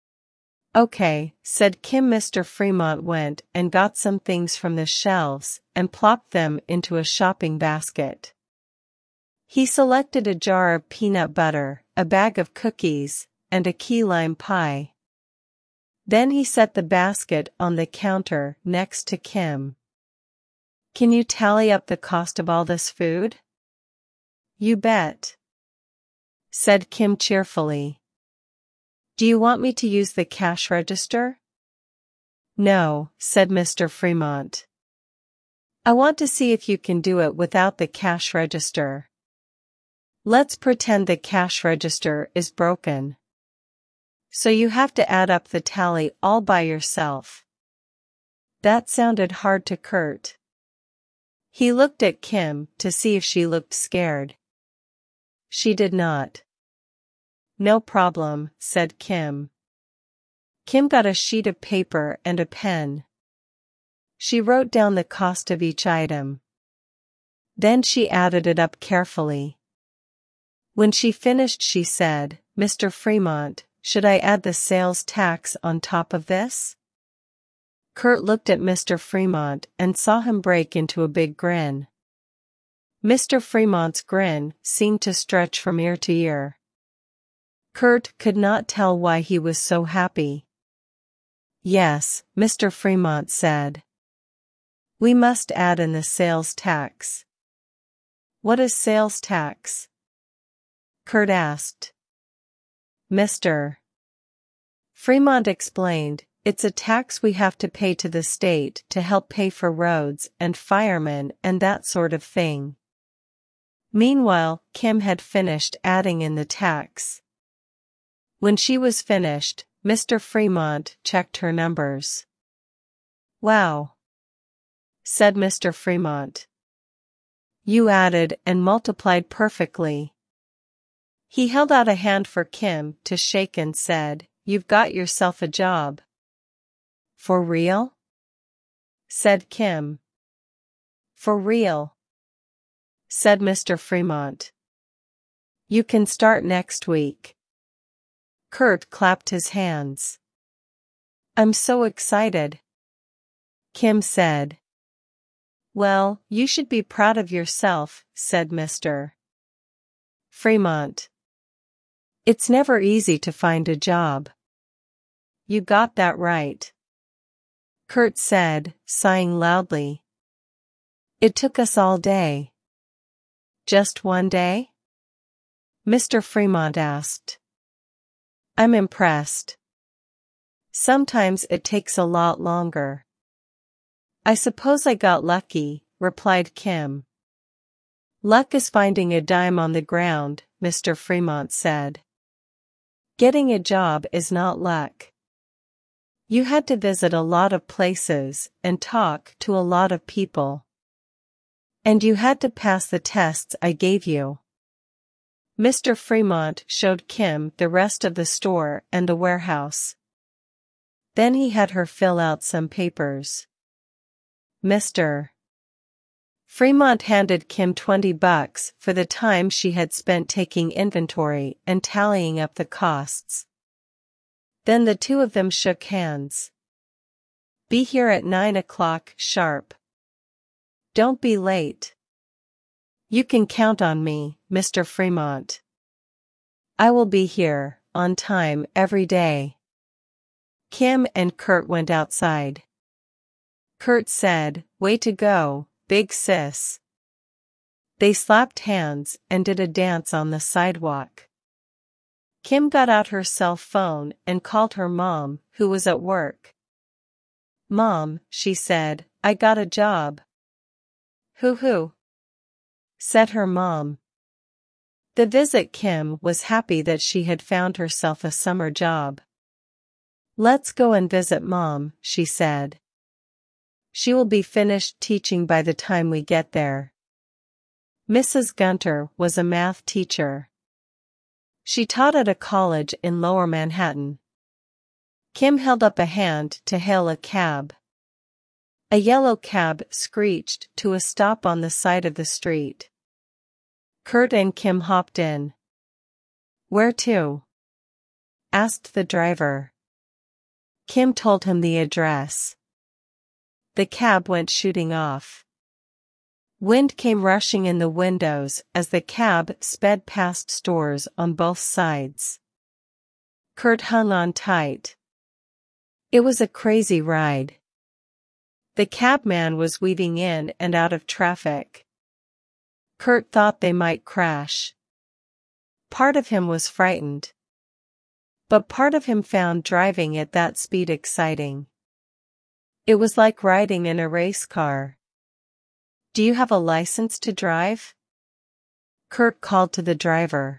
Okay, said Kim. Mister Fremont went and got some things from the shelves and plopped them into a shopping basket. He selected a jar of peanut butter, a bag of cookies, and a key lime pie. Then he set the basket on the counter next to Kim. Can you tally up the cost of all this food? You bet, said Kim cheerfully. Do you want me to use the cash register? No, said Mister Fremont. I want to see if you can do it without the cash register. Let's pretend the cash register is broken. So you have to add up the tally all by yourself. That sounded hard to Kurt. He looked at Kim to see if she looked scared. She did not. No problem, said Kim. Kim got a sheet of paper and a pen. She wrote down the cost of each item. Then she added it up carefully. When she finished she said, "Mister Fremont, should I add the sales tax on top of this?" Kurt looked at Mister Fremont and saw him break into a big grin. Mister Fremont's grin seemed to stretch from ear to ear. Kurt could not tell why he was so happy. "Yes," Mister Fremont said. "We must add in the sales tax." "What is sales tax?" Kurt asked. Mister Fremont explained, "It's a tax we have to pay to the state to help pay for roads and firemen and that sort of thing." Meanwhile, Kim had finished adding in the tax. When she was finished, Mister Fremont checked her numbers. "Wow," said Mister Fremont. "You added and multiplied perfectly." He held out a hand for Kim to shake and said, "You've got yourself a job." "For real?" said Kim. "For real," said Mister Fremont. "You can start next week." Kurt clapped his hands. "I'm so excited," Kim said. "Well, you should be proud of yourself," said Mister Fremont. "It's never easy to find a job." "You got that right," Kurt said, sighing loudly. "It took us all day." "Just one day?" Mister Fremont asked. "I'm impressed. Sometimes it takes a lot longer." "I suppose I got lucky," replied Kim. "Luck is finding a dime on the ground," Mister Fremont said. "Getting a job is not luck. You had to visit a lot of places and talk to a lot of people. And you had to pass the tests I gave you." Mister Fremont showed Kim the rest of the store and the warehouse. Then he had her fill out some papers. Mister Fremont handed Kim twenty bucks for the time she had spent taking inventory and tallying up the costs. Then the two of them shook hands. "Be here at nine o'clock sharp. Don't be late." "You can count on me, Mister Fremont. I will be here, on time every day." Kim and Kurt went outside. Kurt said, "Way to go, big sis." They slapped hands and did a dance on the sidewalk. Kim got out her cell phone and called her mom, who was at work. "Mom," she said, "I got a job." "Hoo-hoo," said her mom. The visit Kim was happy that she had found herself a summer job. "Let's go and visit Mom," she said. "She will be finished teaching by the time we get there." Missus Gunter was a math teacher. She taught at a college in Lower Manhattan. Kim held up a hand to hail a cab. A yellow cab screeched to a stop on the side of the street. Kurt and Kim hopped in. "Where to?" asked the driver. Kim told him the address. The cab went shooting off. Wind came rushing in the windows as the cab sped past stores on both sides. Kurt hung on tight. It was a crazy ride. The cabman was weaving in and out of traffic. Kurt thought they might crash. Part of him was frightened. But part of him found driving at that speed exciting. It was like riding in a race car. "Do you have a license to drive?" Kurt called to the driver.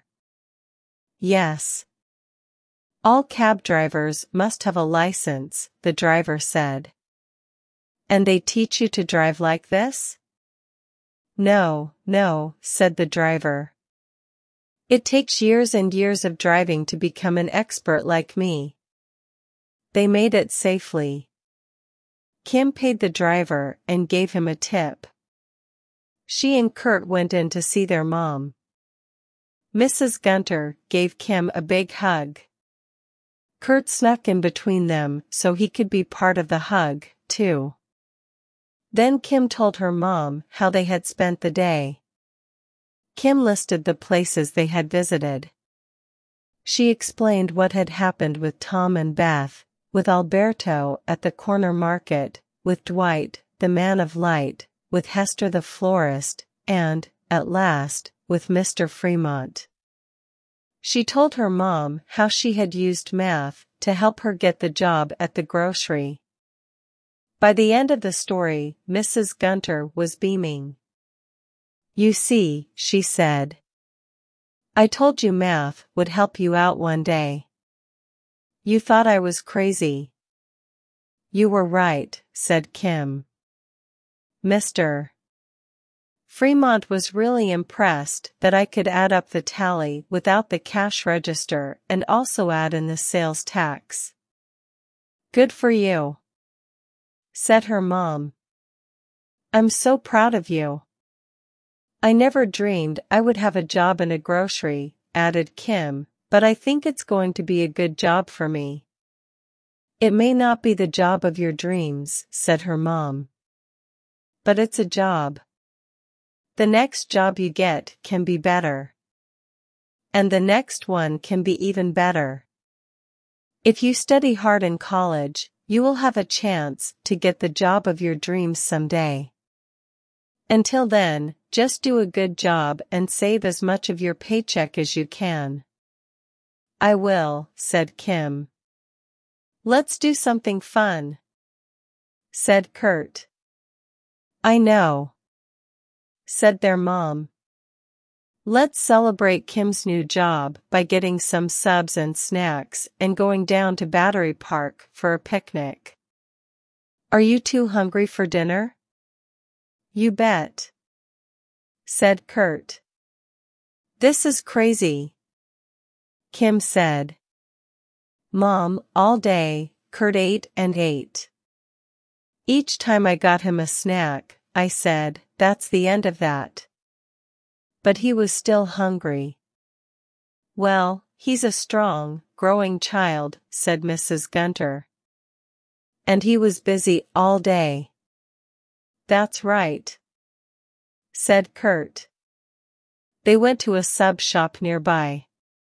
"Yes." "All cab drivers must have a license," the driver said. "And they teach you to drive like this?" "No, no," said the driver. "It takes years and years of driving to become an expert like me." They made it safely. Kim paid the driver and gave him a tip. She and Kurt went in to see their mom. Missus Gunter gave Kim a big hug. Kurt snuck in between them so he could be part of the hug, too. Then Kim told her mom how they had spent the day. Kim listed the places they had visited. She explained what had happened with Tom and Beth, with Alberto at the corner market, with Dwight, the man of light, with Hester the florist, and, at last, with Mister Fremont. She told her mom how she had used math to help her get the job at the grocery. By the end of the story, Missus Gunter was beaming. "You see," she said. "I told you math would help you out one day. You thought I was crazy." "You were right," said Kim. Mister Fremont was really impressed that I could add up the tally without the cash register and also add in the sales tax. "Good for you," said her mom. "I'm so proud of you." "I never dreamed I would have a job in a grocery," added Kim, "but I think it's going to be a good job for me." "It may not be the job of your dreams," said her mom. "But it's a job. The next job you get can be better. And the next one can be even better. If you study hard in college, you will have a chance to get the job of your dreams someday. Until then, just do a good job and save as much of your paycheck as you can." "I will," said Kim. "Let's do something fun," said Kurt. "I know," said their mom. "Let's celebrate Kim's new job by getting some subs and snacks and going down to Battery Park for a picnic. Are you too hungry for dinner?" "You bet," said Kurt. "This is crazy," Kim said. "Mom, all day, Kurt ate and ate. Each time I got him a snack, I said, 'That's the end of that.' But he was still hungry." "Well, he's a strong, growing child," said Missus Gunter. "And he was busy all day." "That's right," said Kurt. They went to a sub shop nearby.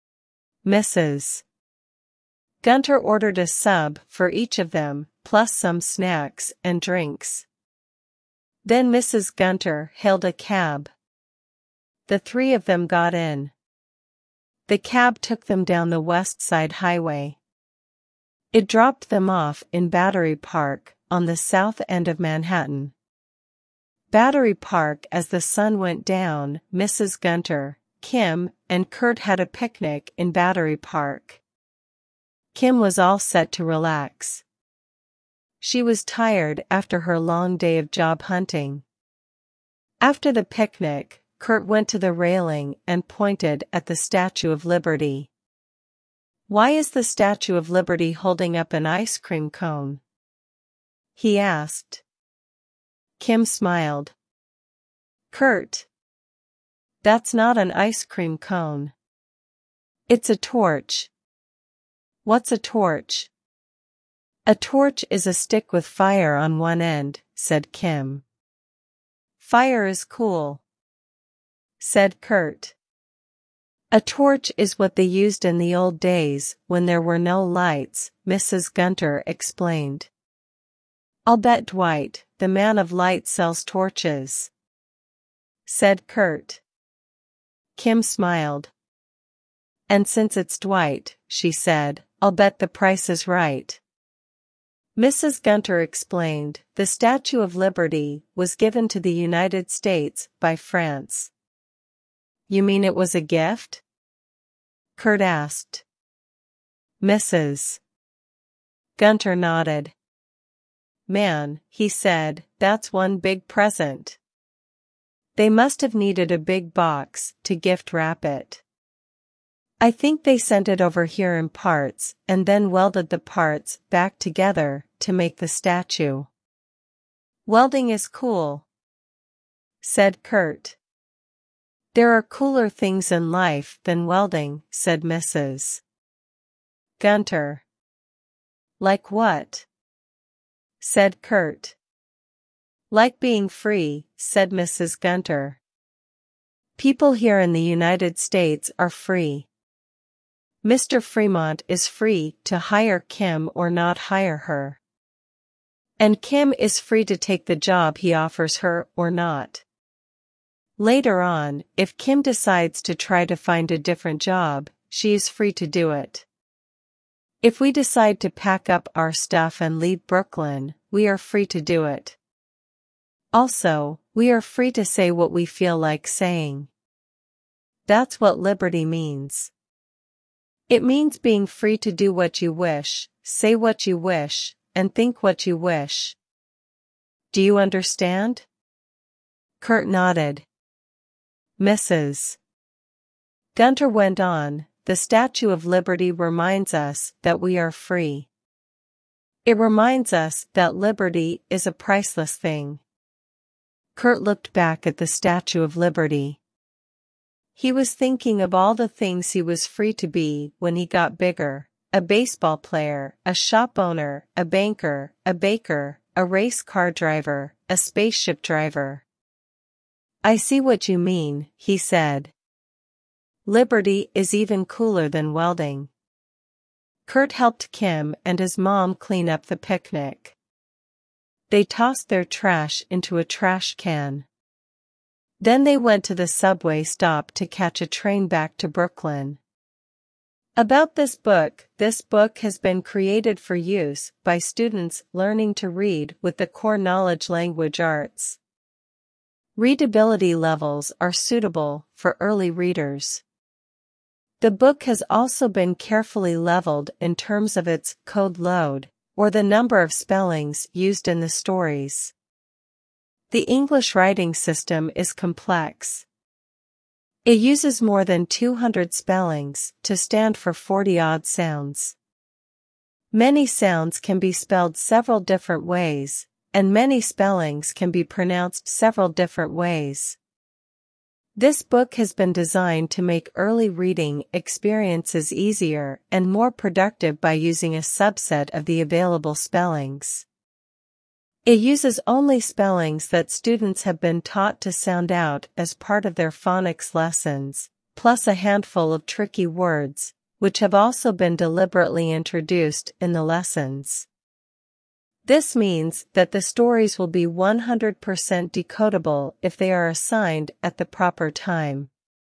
Missus Gunter ordered a sub for each of them, plus some snacks and drinks. Then Missus Gunter hailed a cab. The three of them got in. The cab took them down the West Side Highway. It dropped them off in Battery Park, on the south end of Manhattan. Battery Park. As the sun went down, Missus Gunter, Kim, and Kurt had a picnic in Battery Park. Kim was all set to relax. She was tired after her long day of job hunting. After the picnic, Kurt went to the railing and pointed at the Statue of Liberty. "Why is the Statue of Liberty holding up an ice cream cone?" he asked. Kim smiled. "Kurt, that's not an ice cream cone. It's a torch." "What's a torch?" "A torch is a stick with fire on one end," said Kim. "Fire is cool," said Kurt. "A torch is what they used in the old days when there were no lights," Missus Gunter explained. "I'll bet Dwight, the man of light, sells torches," said Kurt. Kim smiled. "And since it's Dwight," she said, "I'll bet the price is right." Missus Gunter explained, the Statue of Liberty was given to the United States by France. "You mean it was a gift?" Kurt asked. Missus Gunter nodded. "Man," he said, "that's one big present." They must have needed a big box to gift wrap it. "I think they sent it over here in parts and then welded the parts back together to make the statue." "Welding is cool," said Kurt. There are cooler things in life than welding, said Missus Gunter. Like what? Said Kurt. Like being free, said Missus Gunter. People here in the United States are free. Mister Fremont is free to hire Kim or not hire her. And Kim is free to take the job he offers her or not. Later on, if Kim decides to try to find a different job, she is free to do it. If we decide to pack up our stuff and leave Brooklyn, we are free to do it. Also, we are free to say what we feel like saying. That's what liberty means. It means being free to do what you wish, say what you wish, and think what you wish. Do you understand? Kurt nodded. Missus Gunter went on, the Statue of Liberty reminds us that we are free. It reminds us that liberty is a priceless thing. Kurt looked back at the Statue of Liberty. He was thinking of all the things he was free to be when he got bigger: a baseball player, a shop owner, a banker, a baker, a race car driver, a spaceship driver. I see what you mean, he said. Liberty is even cooler than welding. Kurt helped Kim and his mom clean up the picnic. They tossed their trash into a trash can. Then they went to the subway stop to catch a train back to Brooklyn. About this book: this book has been created for use by students learning to read with the Core Knowledge Language Arts. Readability levels are suitable for early readers. The book has also been carefully leveled in terms of its code load, or the number of spellings used in the stories. The English writing system is complex. It uses more than two hundred spellings to stand for forty-odd sounds. Many sounds can be spelled several different ways, and many spellings can be pronounced several different ways. This book has been designed to make early reading experiences easier and more productive by using a subset of the available spellings. It uses only spellings that students have been taught to sound out as part of their phonics lessons, plus a handful of tricky words, which have also been deliberately introduced in the lessons. This means that the stories will be one hundred percent decodable if they are assigned at the proper time.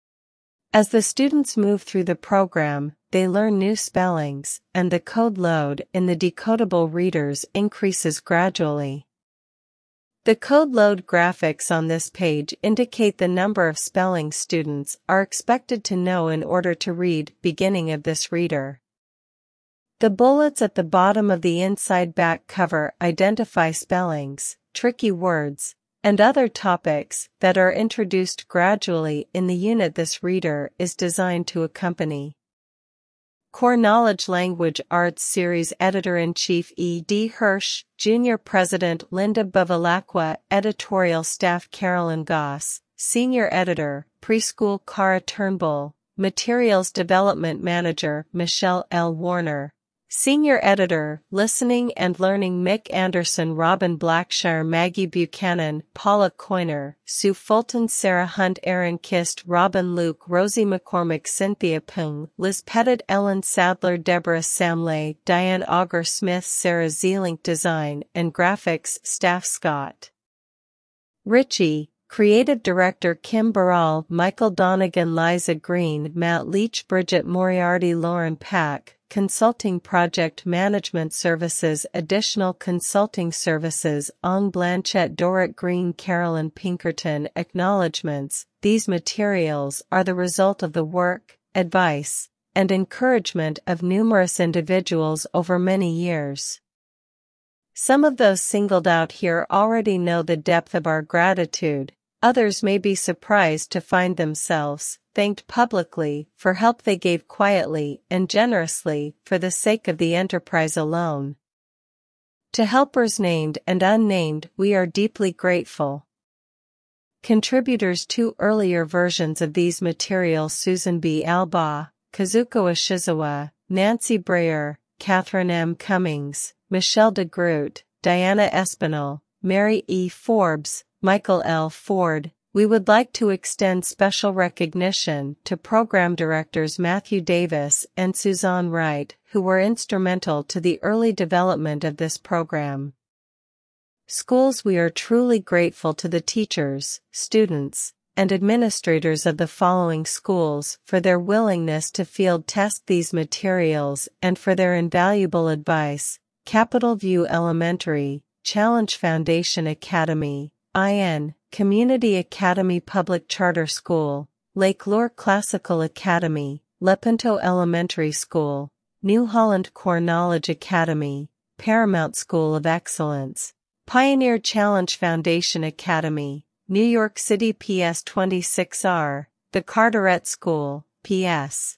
As the students move through the program, they learn new spellings, and the code load in the decodable readers increases gradually. The code load graphics on this page indicate the number of spellings students are expected to know in order to read beginning of this reader. The bullets at the bottom of the inside back cover identify spellings, tricky words, and other topics that are introduced gradually in the unit this reader is designed to accompany. Core Knowledge Language Arts Series Editor-in-Chief E D Hirsch, Junior President Linda Bevilacqua, Editorial Staff Carolyn Goss, Senior Editor, Preschool Cara Turnbull, Materials Development Manager Michelle L. Warner, Senior Editor, Listening and Learning Mick Anderson, Robin Blackshire, Maggie Buchanan, Paula Coiner, Sue Fulton, Sarah Hunt, Aaron Kist, Robin Luke, Rosie McCormick, Cynthia Pung, Liz Pettit, Ellen Sadler, Deborah Samley, Diane Auger Smith, Sarah Zielink. Design and Graphics Staff Scott Ritchie, Creative Director Kim Barral, Michael Donegan, Liza Green, Matt Leach, Bridget Moriarty, Lauren Pack. Consulting Project Management Services, Additional Consulting Services, Ong Blanchett, Dorrit Green, Carolyn Pinkerton. Acknowledgements: these materials are the result of the work, advice, and encouragement of numerous individuals over many years. Some of those singled out here already know the depth of our gratitude. Others may be surprised to find themselves thanked publicly for help they gave quietly and generously for the sake of the enterprise alone. To helpers named and unnamed, we are deeply grateful. Contributors to earlier versions of these materials: Susan B. Albaugh, Kazuko Ishizawa, Nancy Breyer, Catherine M. Cummings, Michelle de Groot, Diana Espinal, Mary E. Forbes, Michael L. Ford. We would like to extend special recognition to program directors Matthew Davis and Suzanne Wright, who were instrumental to the early development of this program. Schools: we are truly grateful to the teachers, students, and administrators of the following schools for their willingness to field test these materials and for their invaluable advice: Capitol View Elementary, Challenge Foundation Academy, I N, Community Academy Public Charter School, Lake Lure Classical Academy, Lepanto Elementary School, New Holland Core Knowledge Academy, Paramount School of Excellence, Pioneer Challenge Foundation Academy, New York City P S twenty-six R, The Carteret School, P S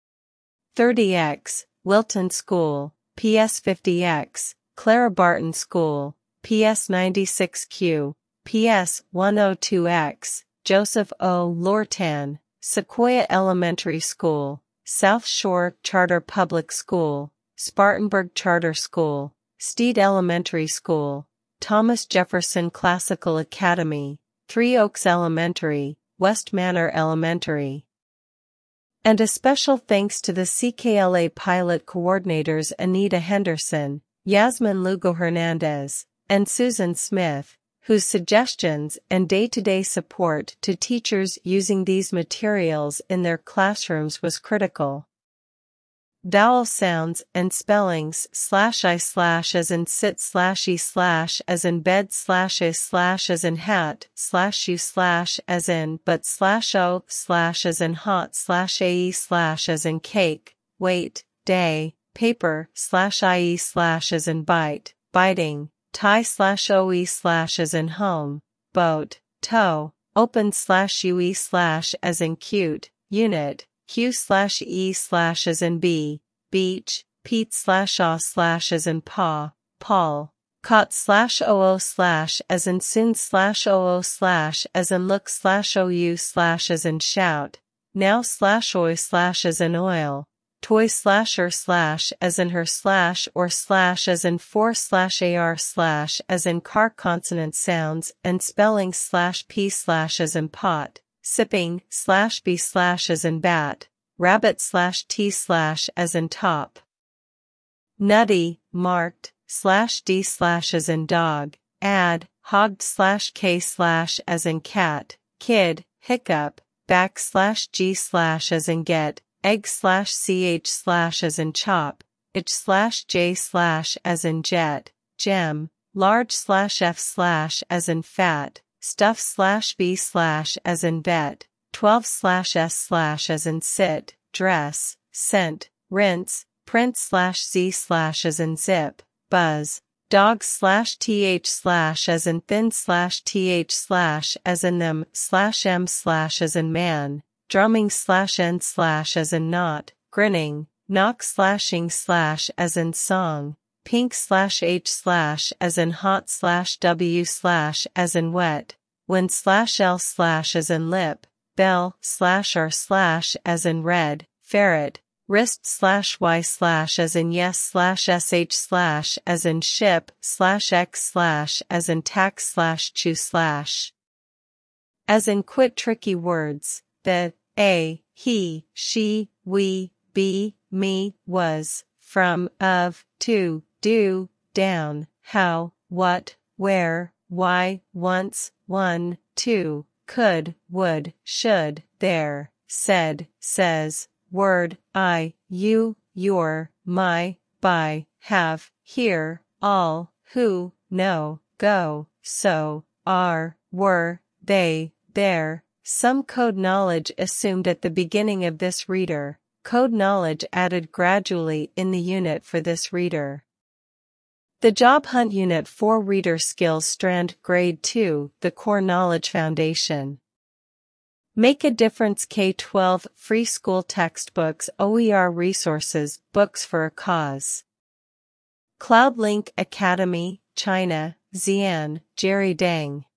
thirty X, Wilton School, P S fifty X, Clara Barton School, P S ninety-six Q, P S one oh two X, Joseph O. Lortan, Sequoia Elementary School, South Shore Charter Public School, Spartanburg Charter School, Steed Elementary School, Thomas Jefferson Classical Academy, Three Oaks Elementary, West Manor Elementary. And a special thanks to the C K L A pilot coordinators Anita Henderson, Yasmin Lugo Hernandez, and Susan Smith, whose suggestions and day-to-day support to teachers using these materials in their classrooms was critical. Vowel sounds and spellings slash I slash as in sit slash e slash as in bed slash a slash as in hat slash you slash as in but slash o slash as in hot slash ae slash as in cake, wait, day, paper slash ie slash as in bite, biting, tie slash oe slash as in home, boat, toe, open slash ue slash as in cute, unit, q slash e slash as in bee, beach, peat slash aw slash as in paw, paul, caught slash oo slash as in soon slash oo slash as in look slash ou slash as in shout, now slash oi slash as in oil, toy slasher slash as in her slash or slash as in for slash ar slash as in car. Consonant sounds and spelling slash p slash as in pot, sipping slash b slash as in bat, rabbit slash t slash as in top, nutty, marked, slash d slash as in dog, add, hogged slash k slash as in cat, kid, hiccup, back slash g slash as in get, egg slash ch slash as in chop, ich slash j slash as in jet, gem, large slash f slash as in fat, stuff slash b slash as in vet, twelve slash s slash as in sit, dress, scent, rinse, print slash z slash as in zip, buzz, dog slash th slash as in thin slash th slash as in them slash m slash as in man, drumming slash n slash as in not, grinning, knock slashing slash as in song, pink slash h slash as in hot slash w slash as in wet, when slash l slash as in lip, bell slash r slash as in red, ferret, wrist slash y slash as in yes slash sh slash as in ship slash x slash as in tax slash chew slash as in quit. Tricky words: the, a, he, she, we, be, me, was, from, of, to, do, down, how, what, where, why, once, one, two, could, would, should, there, said, says, word, I, you, your, my, by, have, here, all, who, no, go, so, are, were, they, there. Some code knowledge assumed at the beginning of this reader, code knowledge added gradually in the unit for this reader. The Job Hunt Unit four Reader Skills Strand Grade two, The Core Knowledge Foundation. Make a Difference K twelve Free School Textbooks O E R Resources Books for a Cause. CloudLink Academy, China, Xi'an, Jerry Deng.